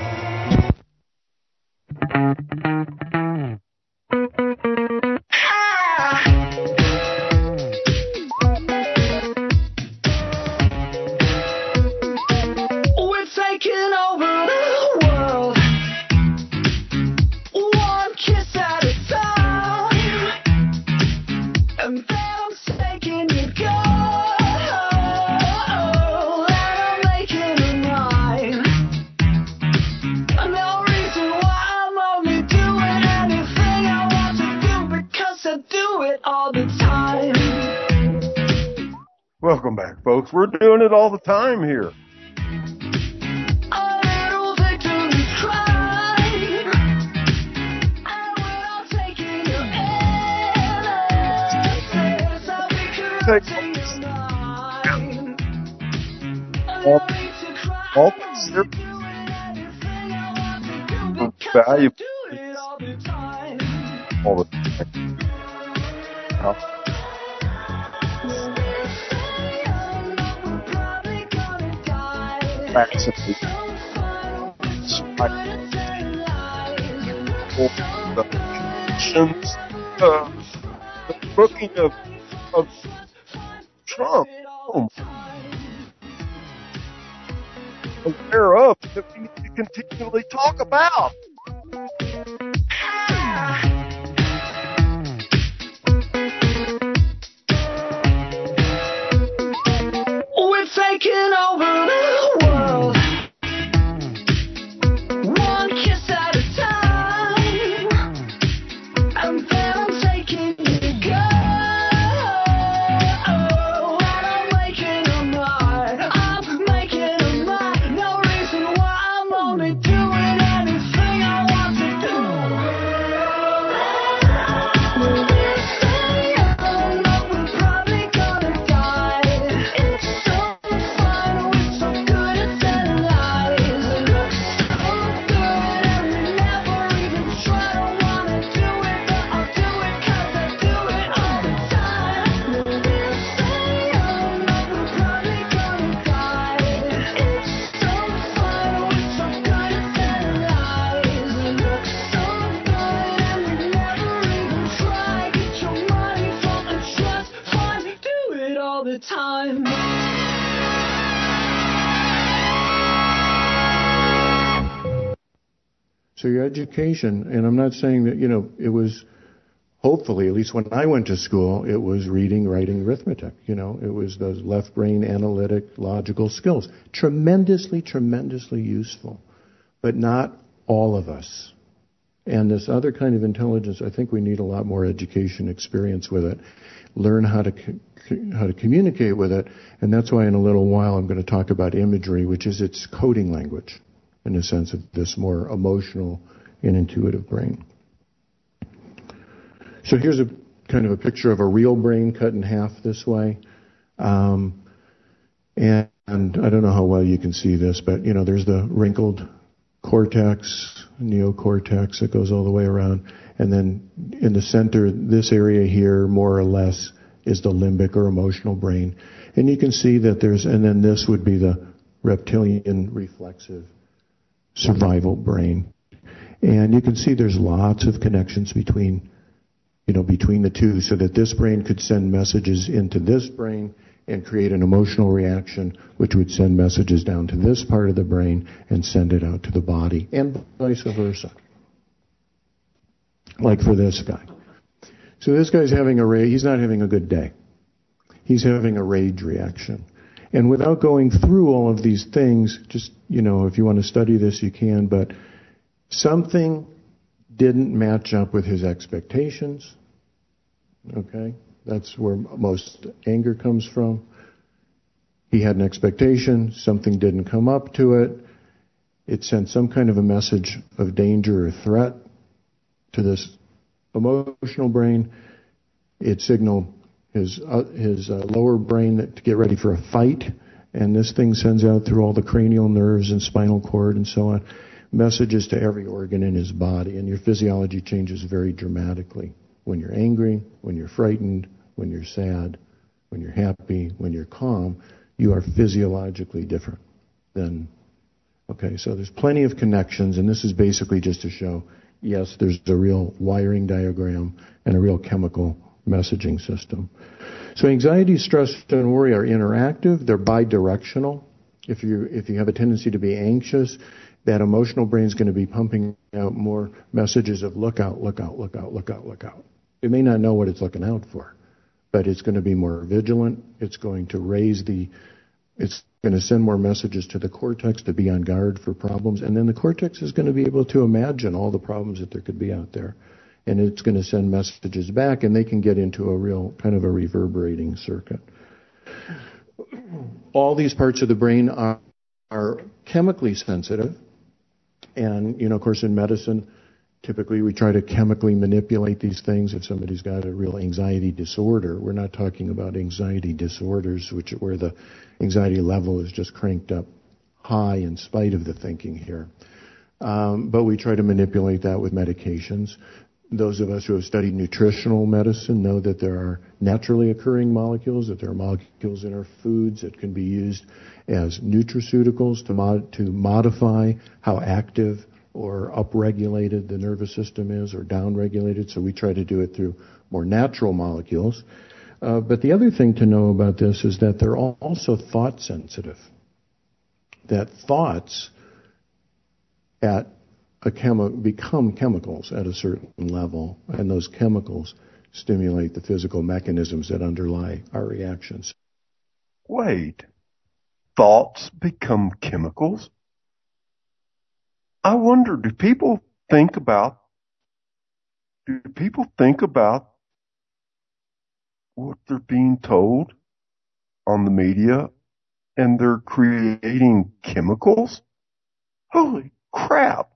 Welcome back, folks. We're doing it all the time here. All valuable all the time. Massively the booking of Trump. Aware of that we need to continually talk about. We're taking over the world, one kiss at a time, and then I'm taking you to go, and I'm making a mind, no reason why I'm only doing anything I want to do. We're probably gonna die. It's so fun, we're so good at telling lies. It looks so good and we never even try. Don't wanna do it, but I'll do it 'cause I do it all the time. We're probably gonna die. It's so fun, we're so good at telling lies. It looks so good and we never even try. Get your money from a trust fund, do it all the time. So your education, and I'm not saying that, it was, hopefully, at least when I went to school, it was reading, writing, arithmetic. It was those left brain analytic, logical skills. Tremendously, tremendously useful. But not all of us. And this other kind of intelligence, I think we need a lot more education experience with it. Learn how to communicate with it. And that's why in a little while I'm going to talk about imagery, which is its coding language, in the sense of this more emotional and intuitive brain. So here's a kind of a picture of a real brain cut in half this way. And I don't know how well you can see this, but, there's the wrinkled cortex, neocortex that goes all the way around. And then in the center, this area here, more or less, is the limbic or emotional brain. And you can see that and then this would be the reptilian reflexive survival brain. And you can see there's lots of connections between the two, so that this brain could send messages into this brain and create an emotional reaction, which would send messages down to this part of the brain and send it out to the body, and vice versa. Like for this guy. So this guy's he's not having a good day. He's having a rage reaction. And without going through all of these things, just, if you want to study this, you can, but something didn't match up with his expectations. Okay? That's where most anger comes from. He had an expectation, something didn't come up to it. It sent some kind of a message of danger or threat to this emotional brain. It signaled his lower brain to get ready for a fight, and this thing sends out through all the cranial nerves and spinal cord and so on messages to every organ in his body, and your physiology changes very dramatically when you're angry, when you're frightened, when you're sad, when you're happy, when you're calm. You are physiologically different than. Okay, so there's plenty of connections, and this is basically just to show, yes, there's a real wiring diagram and a real chemical messaging system. So anxiety, stress, and worry are interactive. They're bidirectional. If you have a tendency to be anxious, that emotional brain is going to be pumping out more messages of look out, look out, look out, look out, look out. It may not know what it's looking out for, but it's going to be more vigilant. It's going to it's going to send more messages to the cortex to be on guard for problems. And then the cortex is going to be able to imagine all the problems that there could be out there. And it's going to send messages back, and they can get into a real kind of a reverberating circuit. All these parts of the brain are chemically sensitive. And, of course, in medicine, typically we try to chemically manipulate these things. If somebody's got a real anxiety disorder, we're not talking about anxiety disorders, where the anxiety level is just cranked up high in spite of the thinking here. But we try to manipulate that with medications. Those of us who have studied nutritional medicine know that there are naturally occurring molecules, that there are molecules in our foods that can be used as nutraceuticals to modify how active or upregulated the nervous system is or downregulated. So we try to do it through more natural molecules. But the other thing to know about this is that they're also thought sensitive. That thoughts become chemicals at a certain level, and those chemicals stimulate the physical mechanisms that underlie our reactions. Wait, thoughts become chemicals? I wonder, do people think about what they're being told on the media, and they're creating chemicals? Holy crap!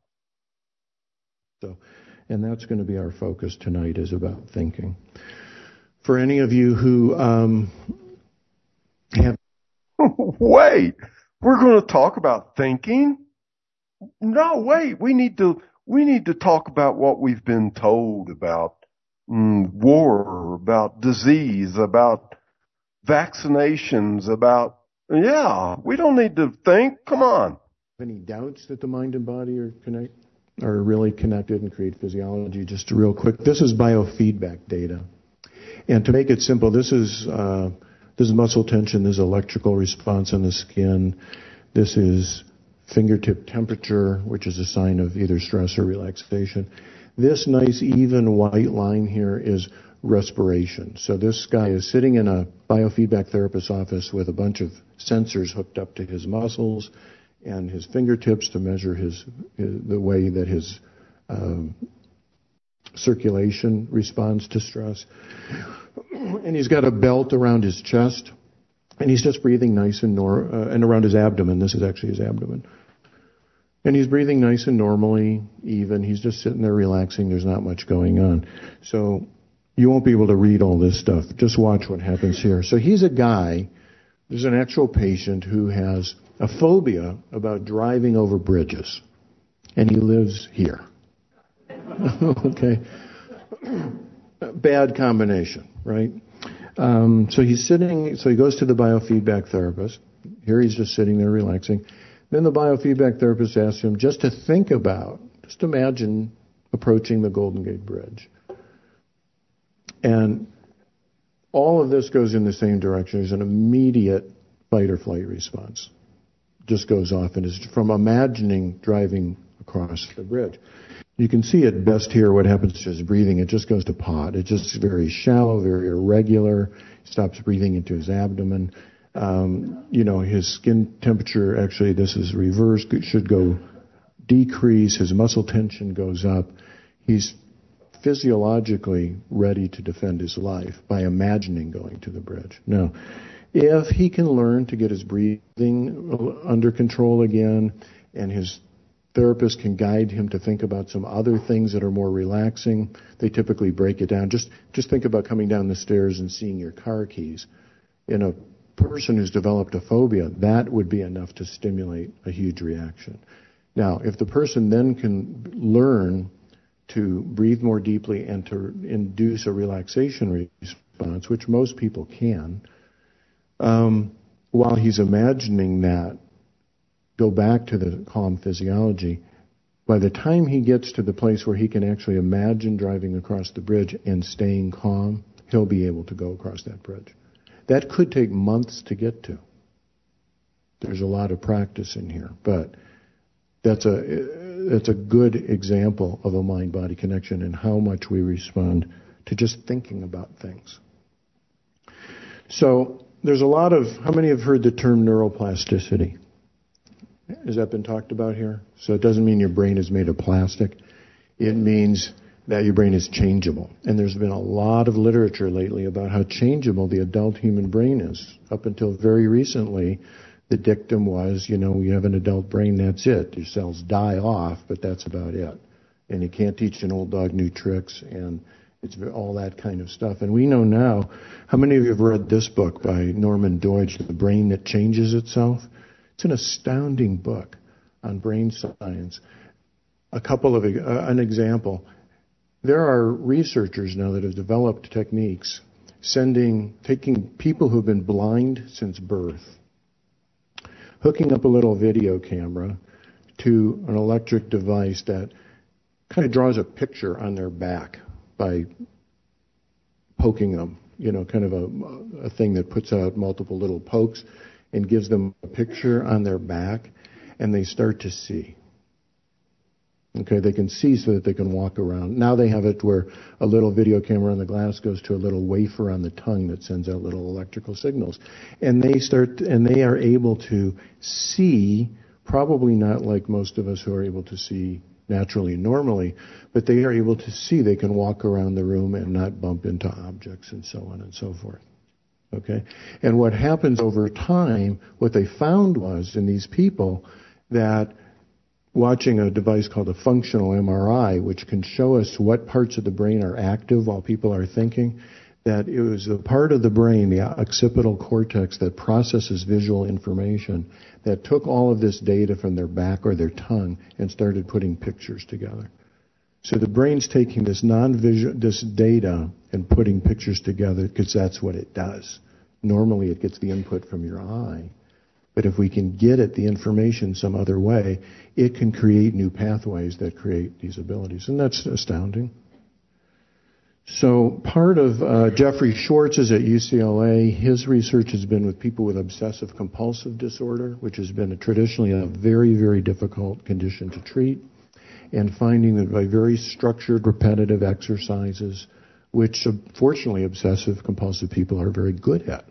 And that's going to be our focus tonight, is about thinking. For any of you who have... Wait, we're going to talk about thinking? No, wait, we need to talk about what we've been told about war, about disease, about vaccinations, we don't need to think. Come on. Any doubts that the mind and body are really connected and create physiology? Just real quick, this is biofeedback data. And to make it simple, this is muscle tension, this is electrical response on the skin, this is fingertip temperature, which is a sign of either stress or relaxation. This nice even white line here is respiration. So this guy is sitting in a biofeedback therapist's office with a bunch of sensors hooked up to his muscles and his fingertips to measure the way that his circulation responds to stress. And he's got a belt around his chest, and he's just breathing nice and around his abdomen. This is actually his abdomen. And he's breathing nice and normally, even. He's just sitting there relaxing. There's not much going on. So you won't be able to read all this stuff. Just watch what happens here. So he's a guy There's an actual patient who has a phobia about driving over bridges, and he lives here. Okay. Bad combination, right? So he goes to the biofeedback therapist. Here he's just sitting there relaxing. Then the biofeedback therapist asks him just to think about, just imagine approaching the Golden Gate Bridge. And all of this goes in the same direction. There's an immediate fight or flight response. Just goes off and is from imagining driving across the bridge. You can see it best here what happens to his breathing. It just goes to pot. It's just very shallow, very irregular. He stops breathing into his abdomen. His skin temperature, actually this is reversed, should go decrease. His muscle tension goes up. He's physiologically ready to defend his life by imagining going to the bridge. Now, if he can learn to get his breathing under control again, and his therapist can guide him to think about some other things that are more relaxing, they typically break it down. Just think about coming down the stairs and seeing your car keys. In a person who's developed a phobia, that would be enough to stimulate a huge reaction. Now, if the person then can learn to breathe more deeply and to induce a relaxation response, which most people can, while he's imagining that, go back to the calm physiology, by the time he gets to the place where he can actually imagine driving across the bridge and staying calm, he'll be able to go across that bridge. That could take months to get to. There's a lot of practice in here, but that's a good example of a mind-body connection and how much we respond to just thinking about things. So there's a lot of, how many have heard the term neuroplasticity? Has that been talked about here? So it doesn't mean your brain is made of plastic. It means that your brain is changeable. And there's been a lot of literature lately about how changeable the adult human brain is. Up until very recently, the dictum was, you have an adult brain, that's it. Your cells die off, but that's about it. And you can't teach an old dog new tricks, and it's all that kind of stuff. And we know now, how many of you have read this book by Norman Doidge, The Brain That Changes Itself? It's an astounding book on brain science. An example. There are researchers now that have developed techniques taking people who've been blind since birth, hooking up a little video camera to an electric device that kind of draws a picture on their back by poking them, kind of a thing that puts out multiple little pokes and gives them a picture on their back, and they start to see. Okay, they can see so that they can walk around. Now they have it where a little video camera on the glass goes to a little wafer on the tongue that sends out little electrical signals. And they are able to see, probably not like most of us who are able to see naturally and normally, but they are able to see. They can walk around the room and not bump into objects and so on and so forth. Okay? And what happens over time, what they found was in these people that watching a device called a functional MRI, which can show us what parts of the brain are active while people are thinking, that it was a part of the brain, the occipital cortex, that processes visual information, that took all of this data from their back or their tongue and started putting pictures together. So the brain's taking this this data and putting pictures together because that's what it does. Normally it gets the input from your eye. But if we can get it the information some other way, it can create new pathways that create these abilities. And that's astounding. So part of Jeffrey Schwartz is at UCLA. His research has been with people with obsessive compulsive disorder, which has been traditionally a very, very difficult condition to treat, and finding that by very structured, repetitive exercises, which fortunately obsessive compulsive people are very good at,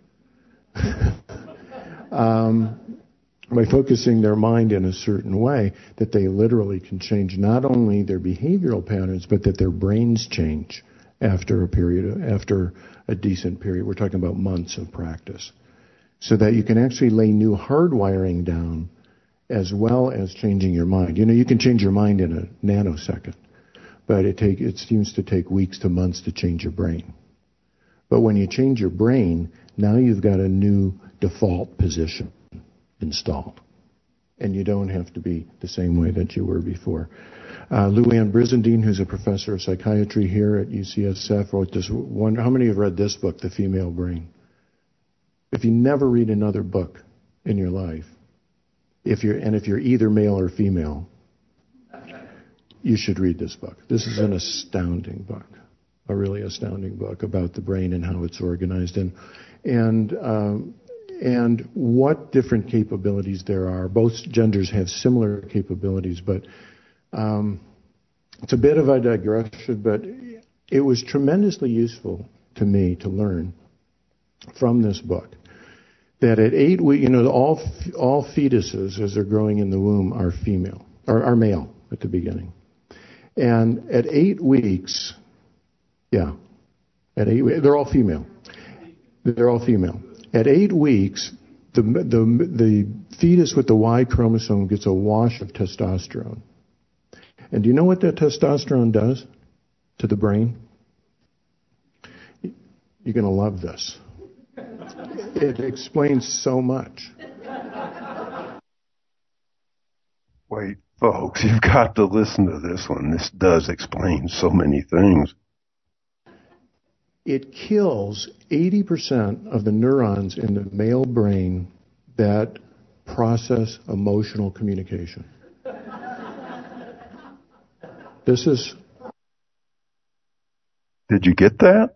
by focusing their mind in a certain way, that they literally can change not only their behavioral patterns, but that their brains change after a decent period. We're talking about months of practice. So that you can actually lay new hardwiring down as well as changing your mind. You can change your mind in a nanosecond, but it seems to take weeks to months to change your brain. But when you change your brain, now you've got a new default position installed. And you don't have to be the same way that you were before. Lou Ann Brizendine, who's a professor of psychiatry here at UCSF, wrote this one. How many have read this book, The Female Brain? If you never read another book in your life, if you're either male or female, you should read this book. This is an astounding book, a really astounding book about the brain and how it's organized and what different capabilities there are. Both genders have similar capabilities, but it's a bit of a digression, but it was tremendously useful to me to learn from this book that at 8 weeks, all fetuses as they're growing in the womb are female, or are male at the beginning. And at 8 weeks, they're all female. They're all female. At 8 weeks, the fetus with the Y chromosome gets a wash of testosterone. And do you know what that testosterone does to the brain? You're going to love this. It explains so much. Wait, folks, you've got to listen to this one. This does explain so many things. It kills 80% of the neurons in the male brain that process emotional communication. This is... Did you get that?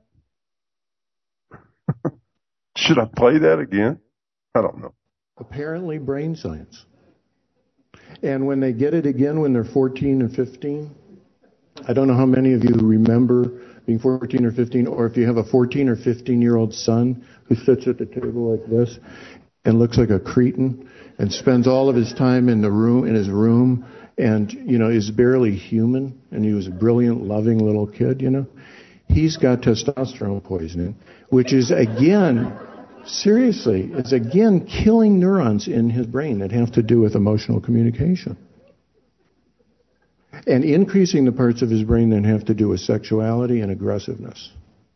Should I play that again? I don't know. Apparently brain science. And when they get it again when they're 14 and 15, I don't know how many of you remember being 14 or 15, or if you have a 14 or 15-year-old son who sits at the table like this and looks like a cretin and spends all of his time in his room and, is barely human, and he was a brilliant, loving little kid, He's got testosterone poisoning, which is again killing neurons in his brain that have to do with emotional communication. And increasing the parts of his brain that have to do with sexuality and aggressiveness.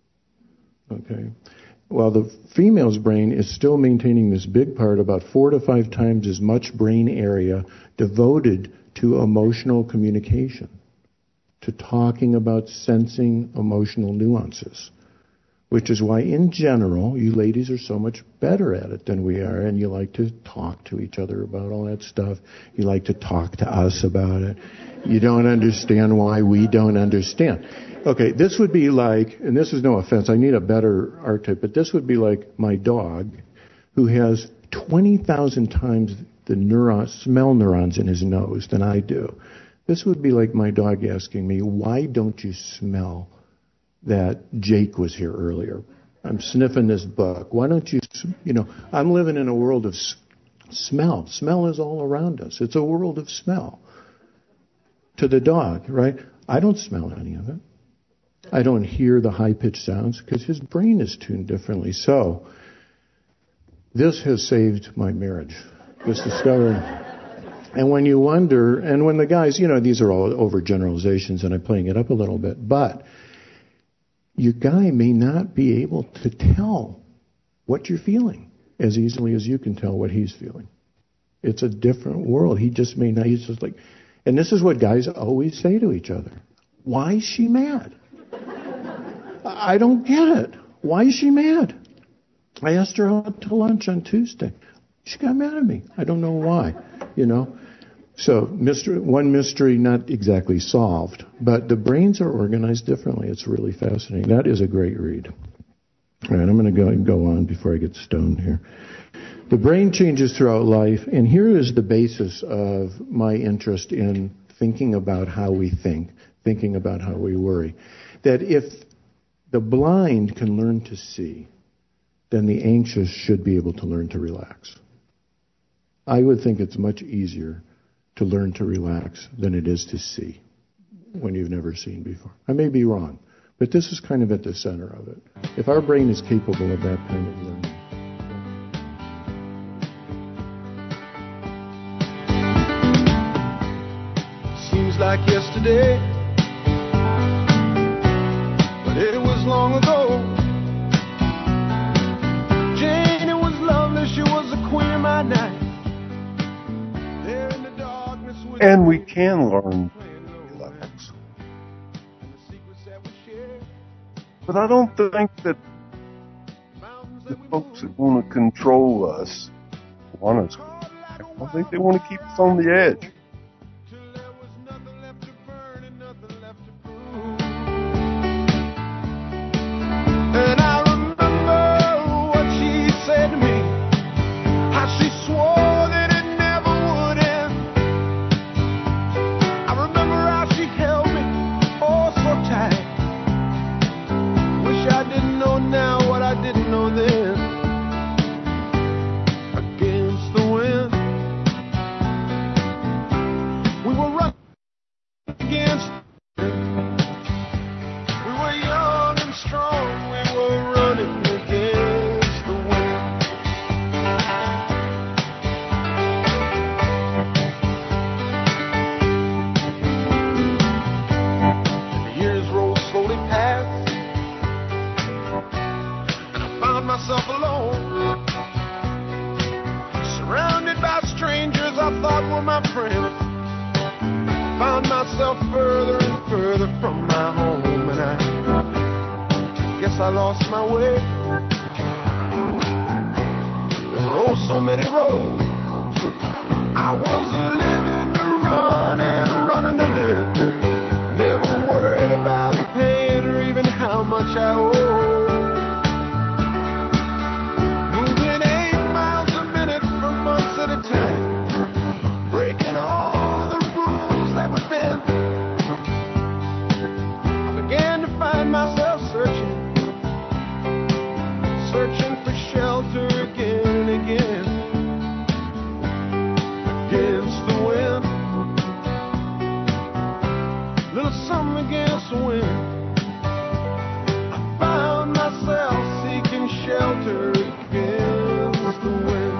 Okay? While the female's brain is still maintaining this big part, about 4 to 5 times as much brain area devoted to emotional communication, to talking about sensing emotional nuances, which is why, in general, you ladies are so much better at it than we are, and you like to talk to each other about all that stuff. You like to talk to us about it. You don't understand why we don't understand. Okay, this would be like, and this is no offense, I need a better archetype, but this would be like my dog who has 20,000 times the smell neurons in his nose than I do. This would be like my dog asking me, why don't you smell that Jake was here earlier? I'm sniffing this book. Why don't you, I'm living in a world of smell. Smell is all around us. It's a world of smell. To the dog, right? I don't smell any of it. I don't hear the high-pitched sounds because his brain is tuned differently. So, this has saved my marriage, this discovery. And when you wonder, and when the guys, these are all overgeneralizations and I'm playing it up a little bit, but your guy may not be able to tell what you're feeling as easily as you can tell what he's feeling. It's a different world. He just may not, he's just like, and this is what guys always say to each other. Why is she mad? I don't get it. Why is she mad? I asked her out to lunch on Tuesday. She got mad at me. I don't know why, So one mystery not exactly solved, but the brains are organized differently. It's really fascinating. That is a great read. All right, I'm going to go on before I get stoned here. The brain changes throughout life, and here is the basis of my interest in thinking about how we think, thinking about how we worry. That if the blind can learn to see, then the anxious should be able to learn to relax. I would think it's much easier to learn to relax than it is to see when you've never seen before. I may be wrong, but this is kind of at the center of it. If our brain is capable of that kind of learning. Seems like yesterday, but it was long ago. Jane, it was lovely, she And we can learn levels. But I don't think that the folks that want to control us want us. I think they want to keep us on the edge. And I remember what she said to me, how she swore that it never would end. I remember how she held me oh so tight. Wish I didn't know now what I didn't know then. Against the wind, we were running against the wind. We were young and strong. Running against the wind. And the years rolled slowly past, and I found myself alone, surrounded by strangers I thought were my friends. Found myself further and further from my home, and I guess I lost my way. There were so many roads. I was living to run and running to live. Never worried about pain or even how much I owe. Moving 8 miles a minute for months at a time, breaking all the rules that were bent. I began to find myself searching for shelter again and again. Against the wind, little something against the wind. I found myself seeking shelter against the wind.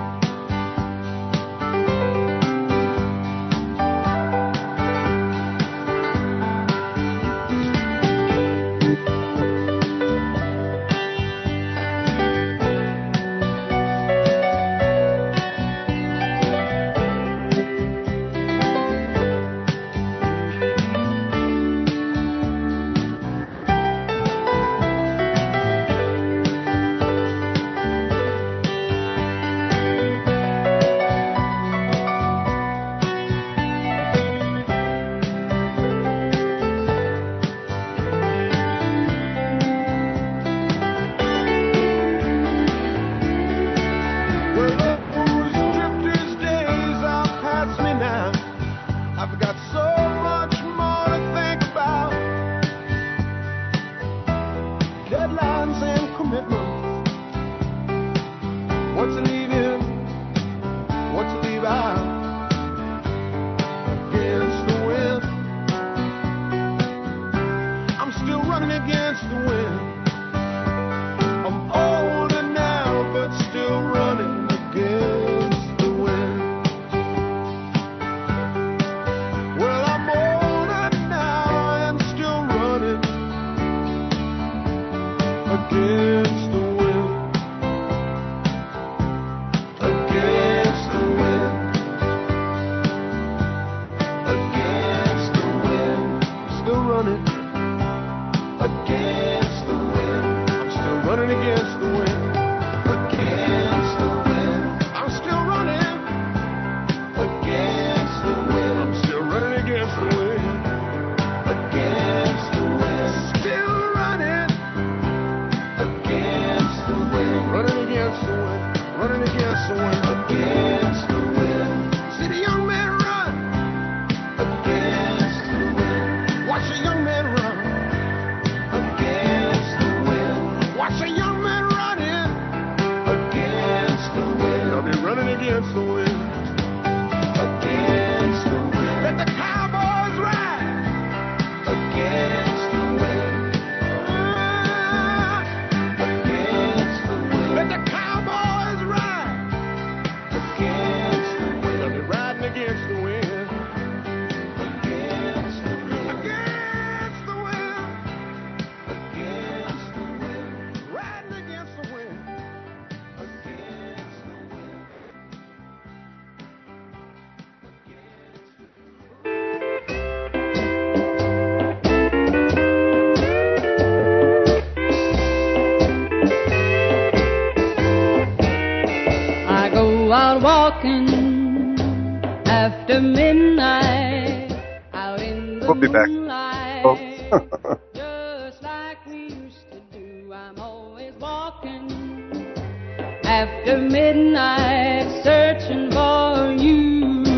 go out walking after midnight, out in the We'll be back. moonlight, just like we used to do. I'm always walking after midnight, searching for you.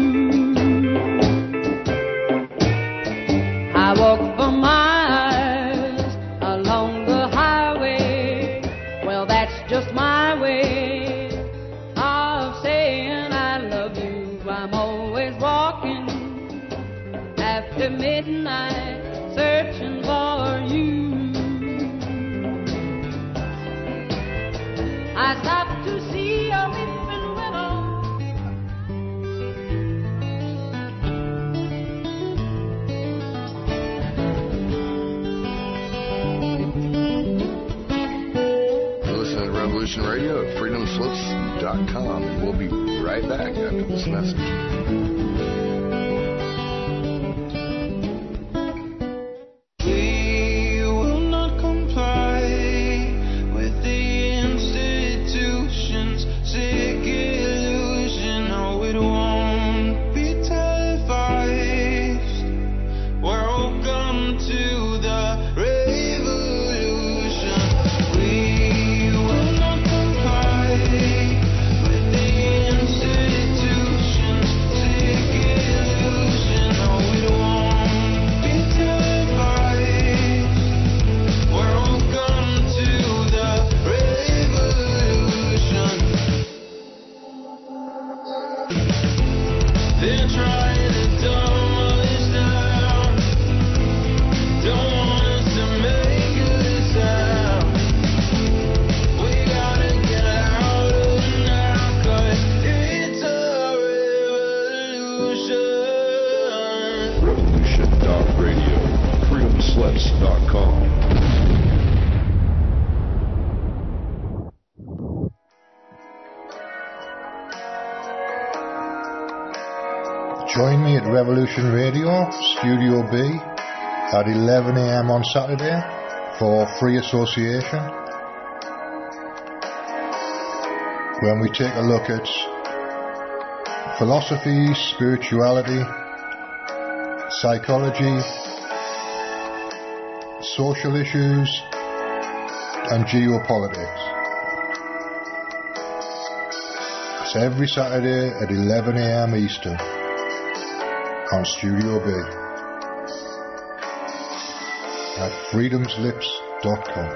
I walk for miles along the highway. Well, that's just my way of saying I love you. I'm always walking after midnight, searching for you. I stopped to see a weeping willow. You're listening to Revolution Radio at freedomslips.com, and we'll be right back after this message. We will not comply with the institution's sick illusion. No, it won't be televised. Welcome to the revolution. We will not comply with the institution's sick illusion. No, it won't be televised. Welcome to the revolution. They're trying to dumb us down. Don't want us to make a sound. We gotta get out of now, 'cause it's a revolution. Revolution.radio, freedomslips.com. Join me at Revolution Radio, Studio B, at 11 a.m. on Saturday for Free Association, when we take a look at philosophy, spirituality, psychology, social issues, and geopolitics. It's every Saturday at 11 a.m. Eastern on Studio B at freedomslips.com.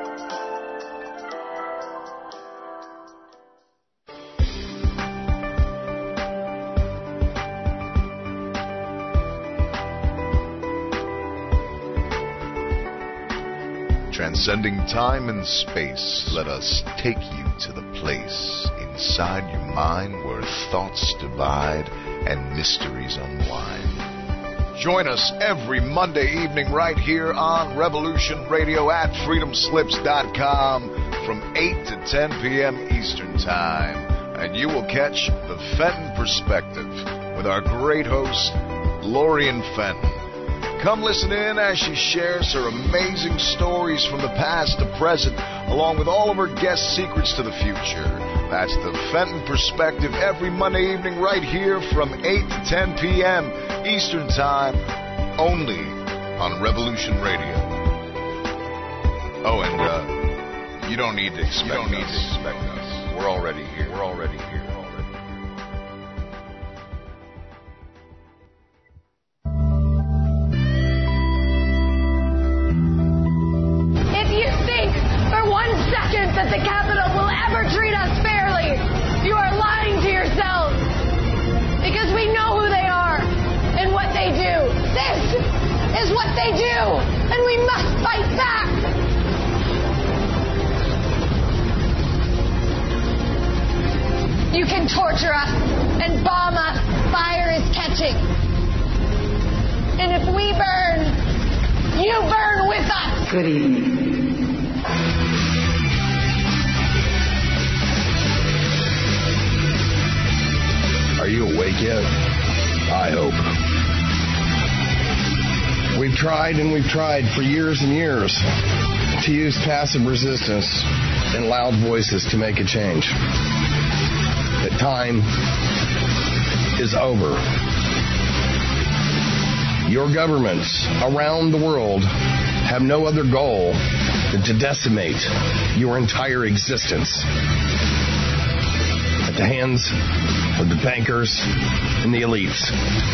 Transcending time and space, let us take you to the place inside your mind where thoughts divide and mysteries unwind. Join us every Monday evening right here on Revolution Radio at freedomslips.com from 8 to 10 p.m. Eastern Time. And you will catch the Fenton Perspective with our great host, Lorian Fenton. Come listen in as she shares her amazing stories from the past to present, along with all of her guest secrets to the future. That's the Fenton Perspective every Monday evening right here from 8 to 10 p.m. Eastern Time, only on Revolution Radio. Oh, and you don't need to expect us. We're already here. If you think for 1 second that the Capitol will ever treat us fairly, you are lying to yourselves. Because we know who they are and what they do. This is what they do, and we must fight back. You can torture us and bomb us. Fire is catching. And if we burn, you burn with us. Good evening. Are you awake yet? I hope. We've tried and we've tried for years and years to use passive resistance and loud voices to make a change. But time is over. Your governments around the world have no other goal than to decimate your entire existence at the hands of the bankers and the elites.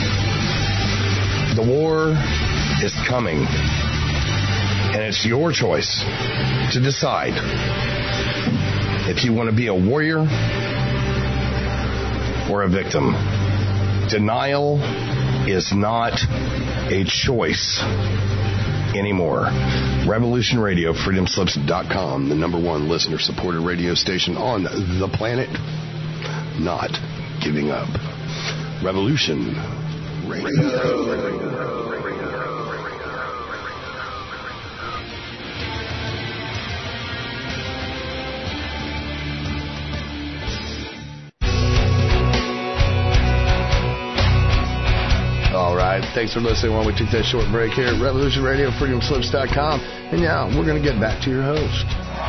The war is coming, and it's your choice to decide if you want to be a warrior or a victim. Denial is not a choice anymore. Revolution Radio, freedomslips.com, the #1 listener-supported radio station on the planet. Not giving up. Revolution Radio. All right, thanks for listening while we took that short break here at Revolution Radio, freedomslips.com. And now we're going to get back to your host.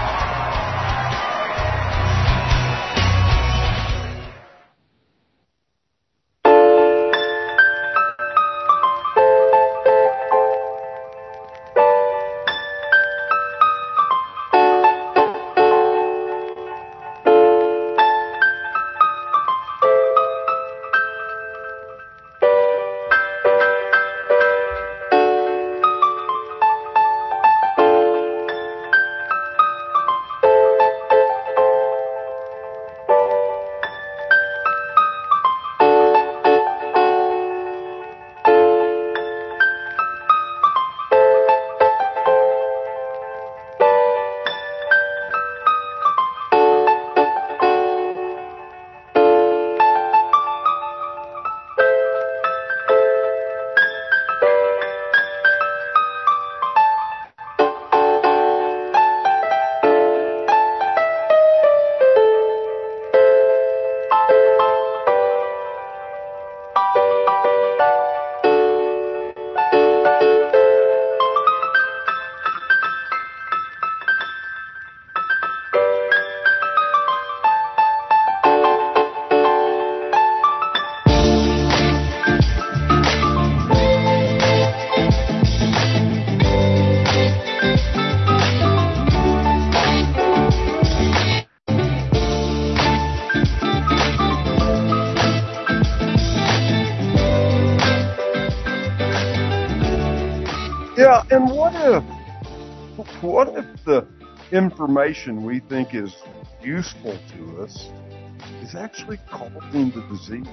Yeah, and what if the information we think is useful to us is actually causing the disease?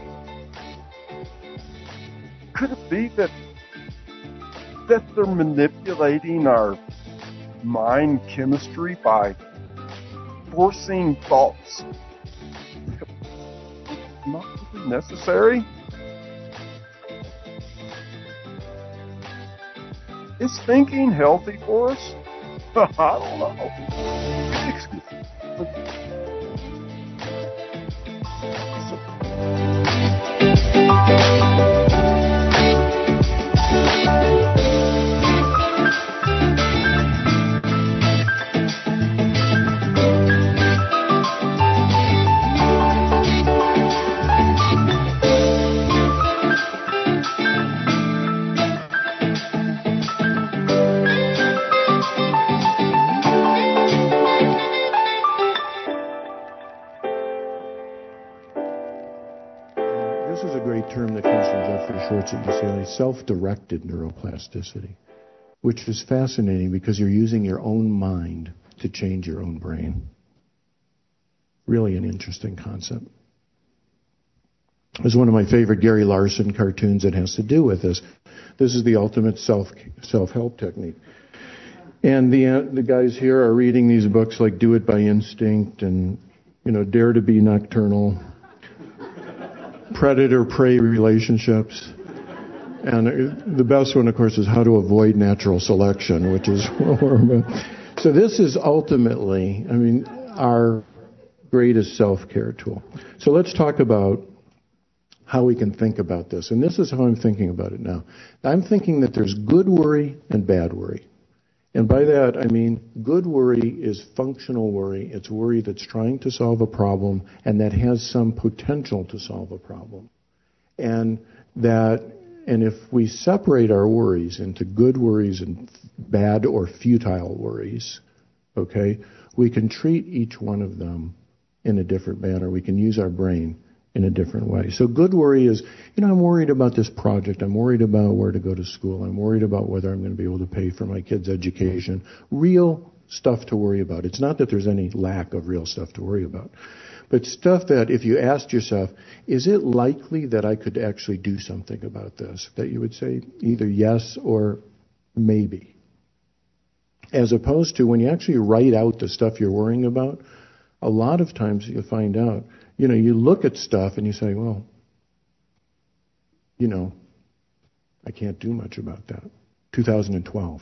Could it be that they're manipulating our mind chemistry by forcing thoughts not really necessary? Is thinking healthy for us? I don't know. Excuse me. At UCLA, self-directed neuroplasticity, which is fascinating because you're using your own mind to change your own brain. Really an interesting concept. It's one of my favorite Gary Larson cartoons that has to do with this. This is the ultimate self-help technique. And the guys here are reading these books like Do It by Instinct and, Dare to Be Nocturnal, Predator-Prey Relationships. And the best one, of course, is How to Avoid Natural Selection, which is so this is ultimately, our greatest self-care tool. So let's talk about how we can think about this. And this is how I'm thinking about it now. I'm thinking that there's good worry and bad worry. And by that, I mean good worry is functional worry. It's worry that's trying to solve a problem and that has some potential to solve a problem. And if we separate our worries into good worries and bad or futile worries, okay, we can treat each one of them in a different manner. We can use our brain in a different way. So good worry is, I'm worried about this project. I'm worried about where to go to school. I'm worried about whether I'm going to be able to pay for my kids' education. Real stuff to worry about. It's not that there's any lack of real stuff to worry about. But stuff that if you asked yourself, is it likely that I could actually do something about this? That you would say either yes or maybe. As opposed to when you actually write out the stuff you're worrying about, a lot of times you'll find out, you look at stuff and you say, well, I can't do much about that. 2012.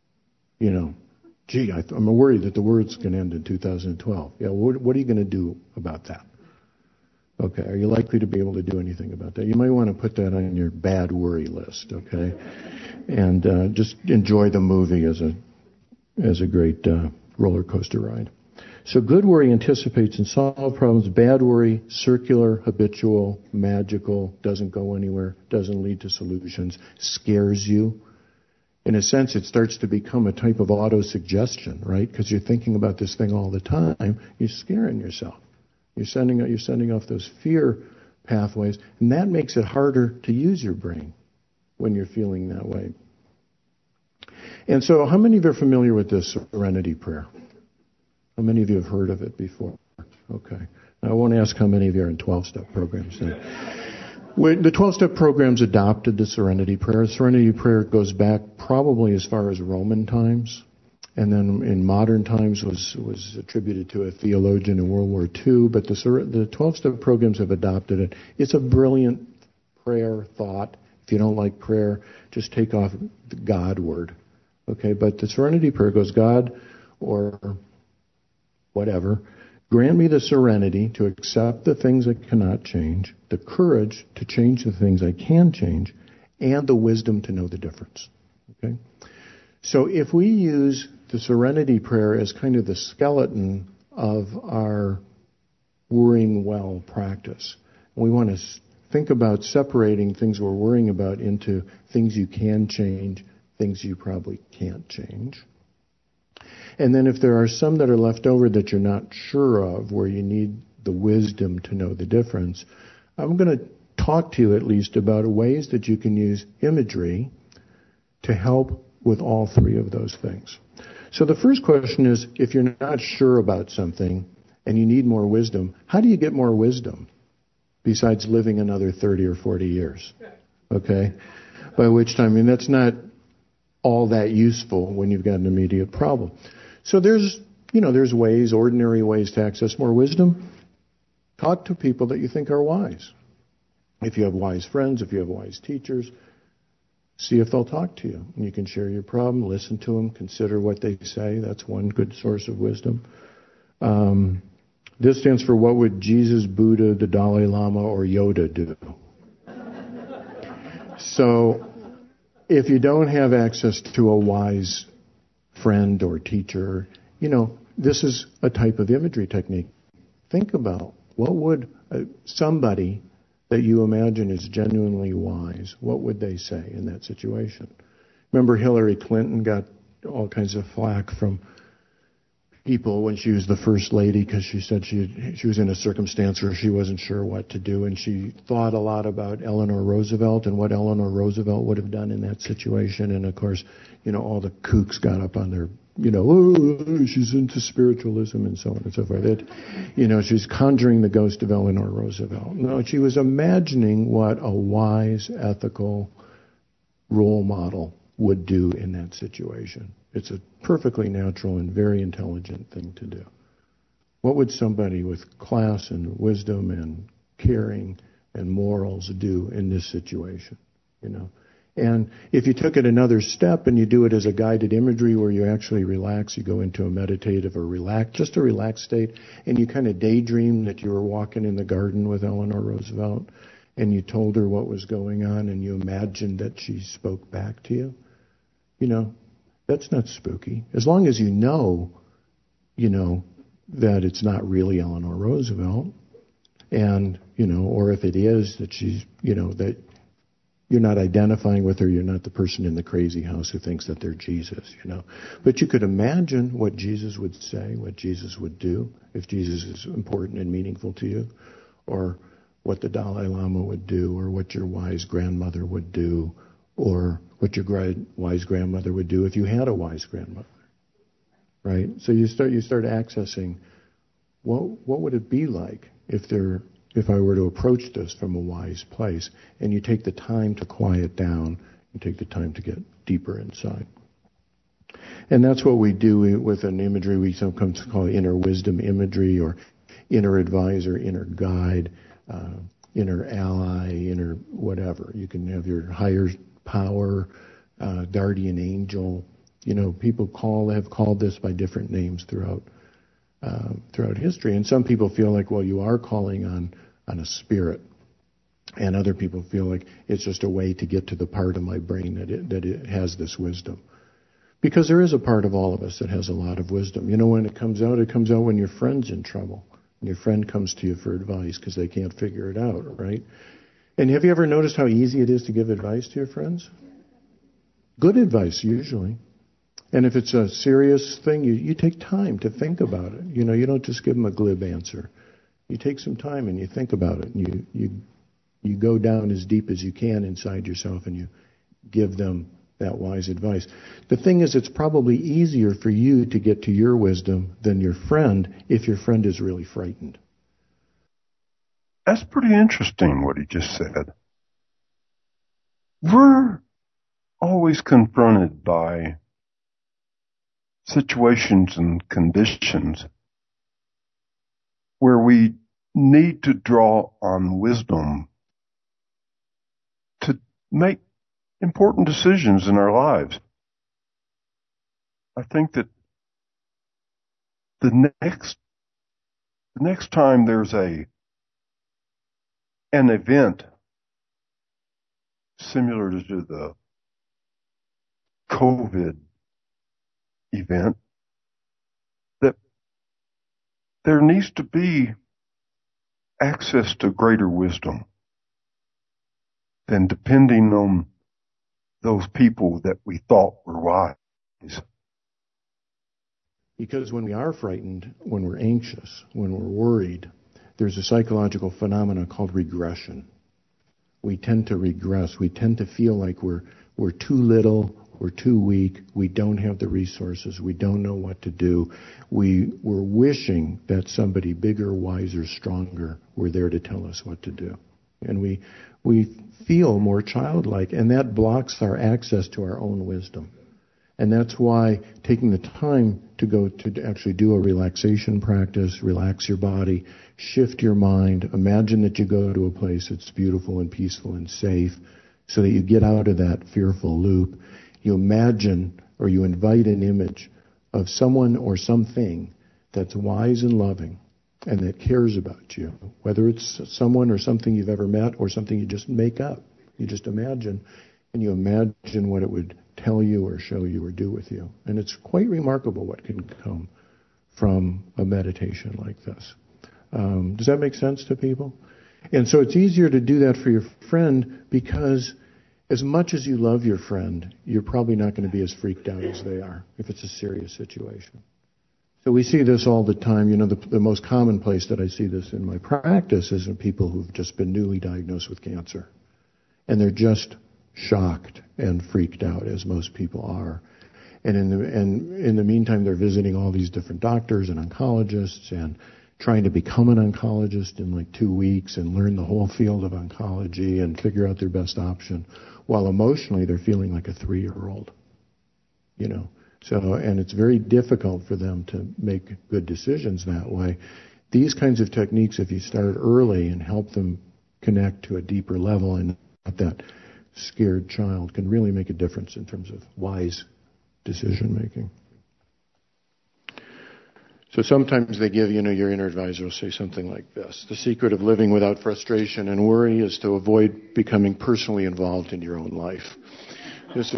Gee, I'm worried that the world's going to end in 2012. Yeah, what are you going to do about that? Okay, are you likely to be able to do anything about that? You might want to put that on your bad worry list, okay? And just enjoy the movie as a great roller coaster ride. So good worry anticipates and solves problems. Bad worry, circular, habitual, magical, doesn't go anywhere, doesn't lead to solutions, scares you. In a sense, it starts to become a type of auto-suggestion, right? Because you're thinking about this thing all the time. You're scaring yourself. You're sending off those fear pathways, and that makes it harder to use your brain when you're feeling that way. And so how many of you are familiar with this Serenity Prayer? How many of you have heard of it before? Okay. Now, I won't ask how many of you are in 12-step programs. The 12-step programs adopted the Serenity Prayer. Serenity Prayer goes back probably as far as Roman times, and then in modern times was attributed to a theologian in World War II, but the 12-step programs have adopted it. It's a brilliant prayer thought. If you don't like prayer, just take off the God word. Okay, but the Serenity Prayer goes, God, or whatever, grant me the serenity to accept the things I cannot change, the courage to change the things I can change, and the wisdom to know the difference. Okay? So if we use the Serenity Prayer as kind of the skeleton of our worrying well practice, we want to think about separating things we're worrying about into things you can change, things you probably can't change. And then if there are some that are left over that you're not sure of, where you need the wisdom to know the difference, I'm going to talk to you at least about ways that you can use imagery to help with all three of those things. So the first question is, if you're not sure about something and you need more wisdom, how do you get more wisdom besides living another 30 or 40 years? Okay? By which time, that's not all that useful when you've got an immediate problem. So there's ways, ordinary ways to access more wisdom. Talk to people that you think are wise. If you have wise friends, if you have wise teachers, see if they'll talk to you. And you can share your problem, listen to them, consider what they say. That's one good source of wisdom. This stands for what would Jesus, Buddha, the Dalai Lama, or Yoda do? So if you don't have access to a wise friend or teacher, this is a type of imagery technique. Think about what would somebody that you imagine is genuinely wise, what would they say in that situation? Remember Hillary Clinton got all kinds of flack from people when she was the first lady because she said she was in a circumstance where she wasn't sure what to do, and she thought a lot about Eleanor Roosevelt and what Eleanor Roosevelt would have done in that situation. And of course, all the kooks got up on their, oh, she's into spiritualism and so on and so forth. She's conjuring the ghost of Eleanor Roosevelt. No, she was imagining what a wise, ethical role model would do in that situation. It's a perfectly natural and very intelligent thing to do. What would somebody with class and wisdom and caring and morals do in this situation? And if you took it another step and you do it as a guided imagery where you actually relax, you go into a meditative or just a relaxed state, and you kind of daydream that you were walking in the garden with Eleanor Roosevelt, and you told her what was going on, and you imagined that she spoke back to you, That's not spooky. As long as you know, that it's not really Eleanor Roosevelt, and, or if it is, that she's, that you're not identifying with her, you're not the person in the crazy house who thinks that they're Jesus, But you could imagine what Jesus would say, what Jesus would do, if Jesus is important and meaningful to you, or what the Dalai Lama would do, or what your wise grandmother would do, or what your wise grandmother would do if you had a wise grandmother, right? So you start accessing what would it be like if I were to approach this from a wise place, and you take the time to quiet down, you take the time to get deeper inside. And that's what we do with an imagery we sometimes call inner wisdom imagery, or inner advisor, inner guide, inner ally, inner whatever. You can have your higher power, guardian angel. People have called this by different names throughout history. And some people feel like, well, you are calling on a spirit. And other people feel like it's just a way to get to the part of my brain that it has this wisdom. Because there is a part of all of us that has a lot of wisdom. When it comes out when your friend's in trouble. And your friend comes to you for advice because they can't figure it out, right? And have you ever noticed how easy it is to give advice to your friends? Good advice, usually. And if it's a serious thing, you take time to think about it. You don't just give them a glib answer. You take some time and you think about it. And you go down as deep as you can inside yourself and you give them that wise advice. The thing is, it's probably easier for you to get to your wisdom than your friend if your friend is really frightened. That's pretty interesting what he just said. We're always confronted by situations and conditions where we need to draw on wisdom to make important decisions in our lives. I think that the next time there's an event similar to the COVID event, that there needs to be access to greater wisdom than depending on those people that we thought were wise. Because when we are frightened, when we're anxious, when we're worried, there's a psychological phenomenon called regression. We tend to regress. We tend to feel like we're too little, we're too weak, we don't have the resources, we don't know what to do. We're wishing that somebody bigger, wiser, stronger were there to tell us what to do. And we feel more childlike, and that blocks our access to our own wisdom. And that's why taking the time to go to actually do a relaxation practice, relax your body, shift your mind, imagine that you go to a place that's beautiful and peaceful and safe so that you get out of that fearful loop. You imagine or you invite an image of someone or something that's wise and loving and that cares about you, whether it's someone or something you've ever met or something you just make up. You just imagine, and you imagine what it would tell you or show you or do with you. And it's quite remarkable what can come from a meditation like this. Does that make sense to people? And so it's easier to do that for your friend because as much as you love your friend, you're probably not going to be as freaked out as they are if it's a serious situation. So we see this all the time. The most common place that I see this in my practice is in people who've just been newly diagnosed with cancer. And they're just shocked and freaked out, as most people are. And in the meantime, they're visiting all these different doctors and oncologists and trying to become an oncologist in like 2 weeks and learn the whole field of oncology and figure out their best option, while emotionally they're feeling like a 3-year-old. So, and it's very difficult for them to make good decisions that way. These kinds of techniques, if you start early and help them connect to a deeper level and not that scared child, can really make a difference in terms of wise decision making. So sometimes they give, your inner advisor will say something like this: the secret of living without frustration and worry is to avoid becoming personally involved in your own life. This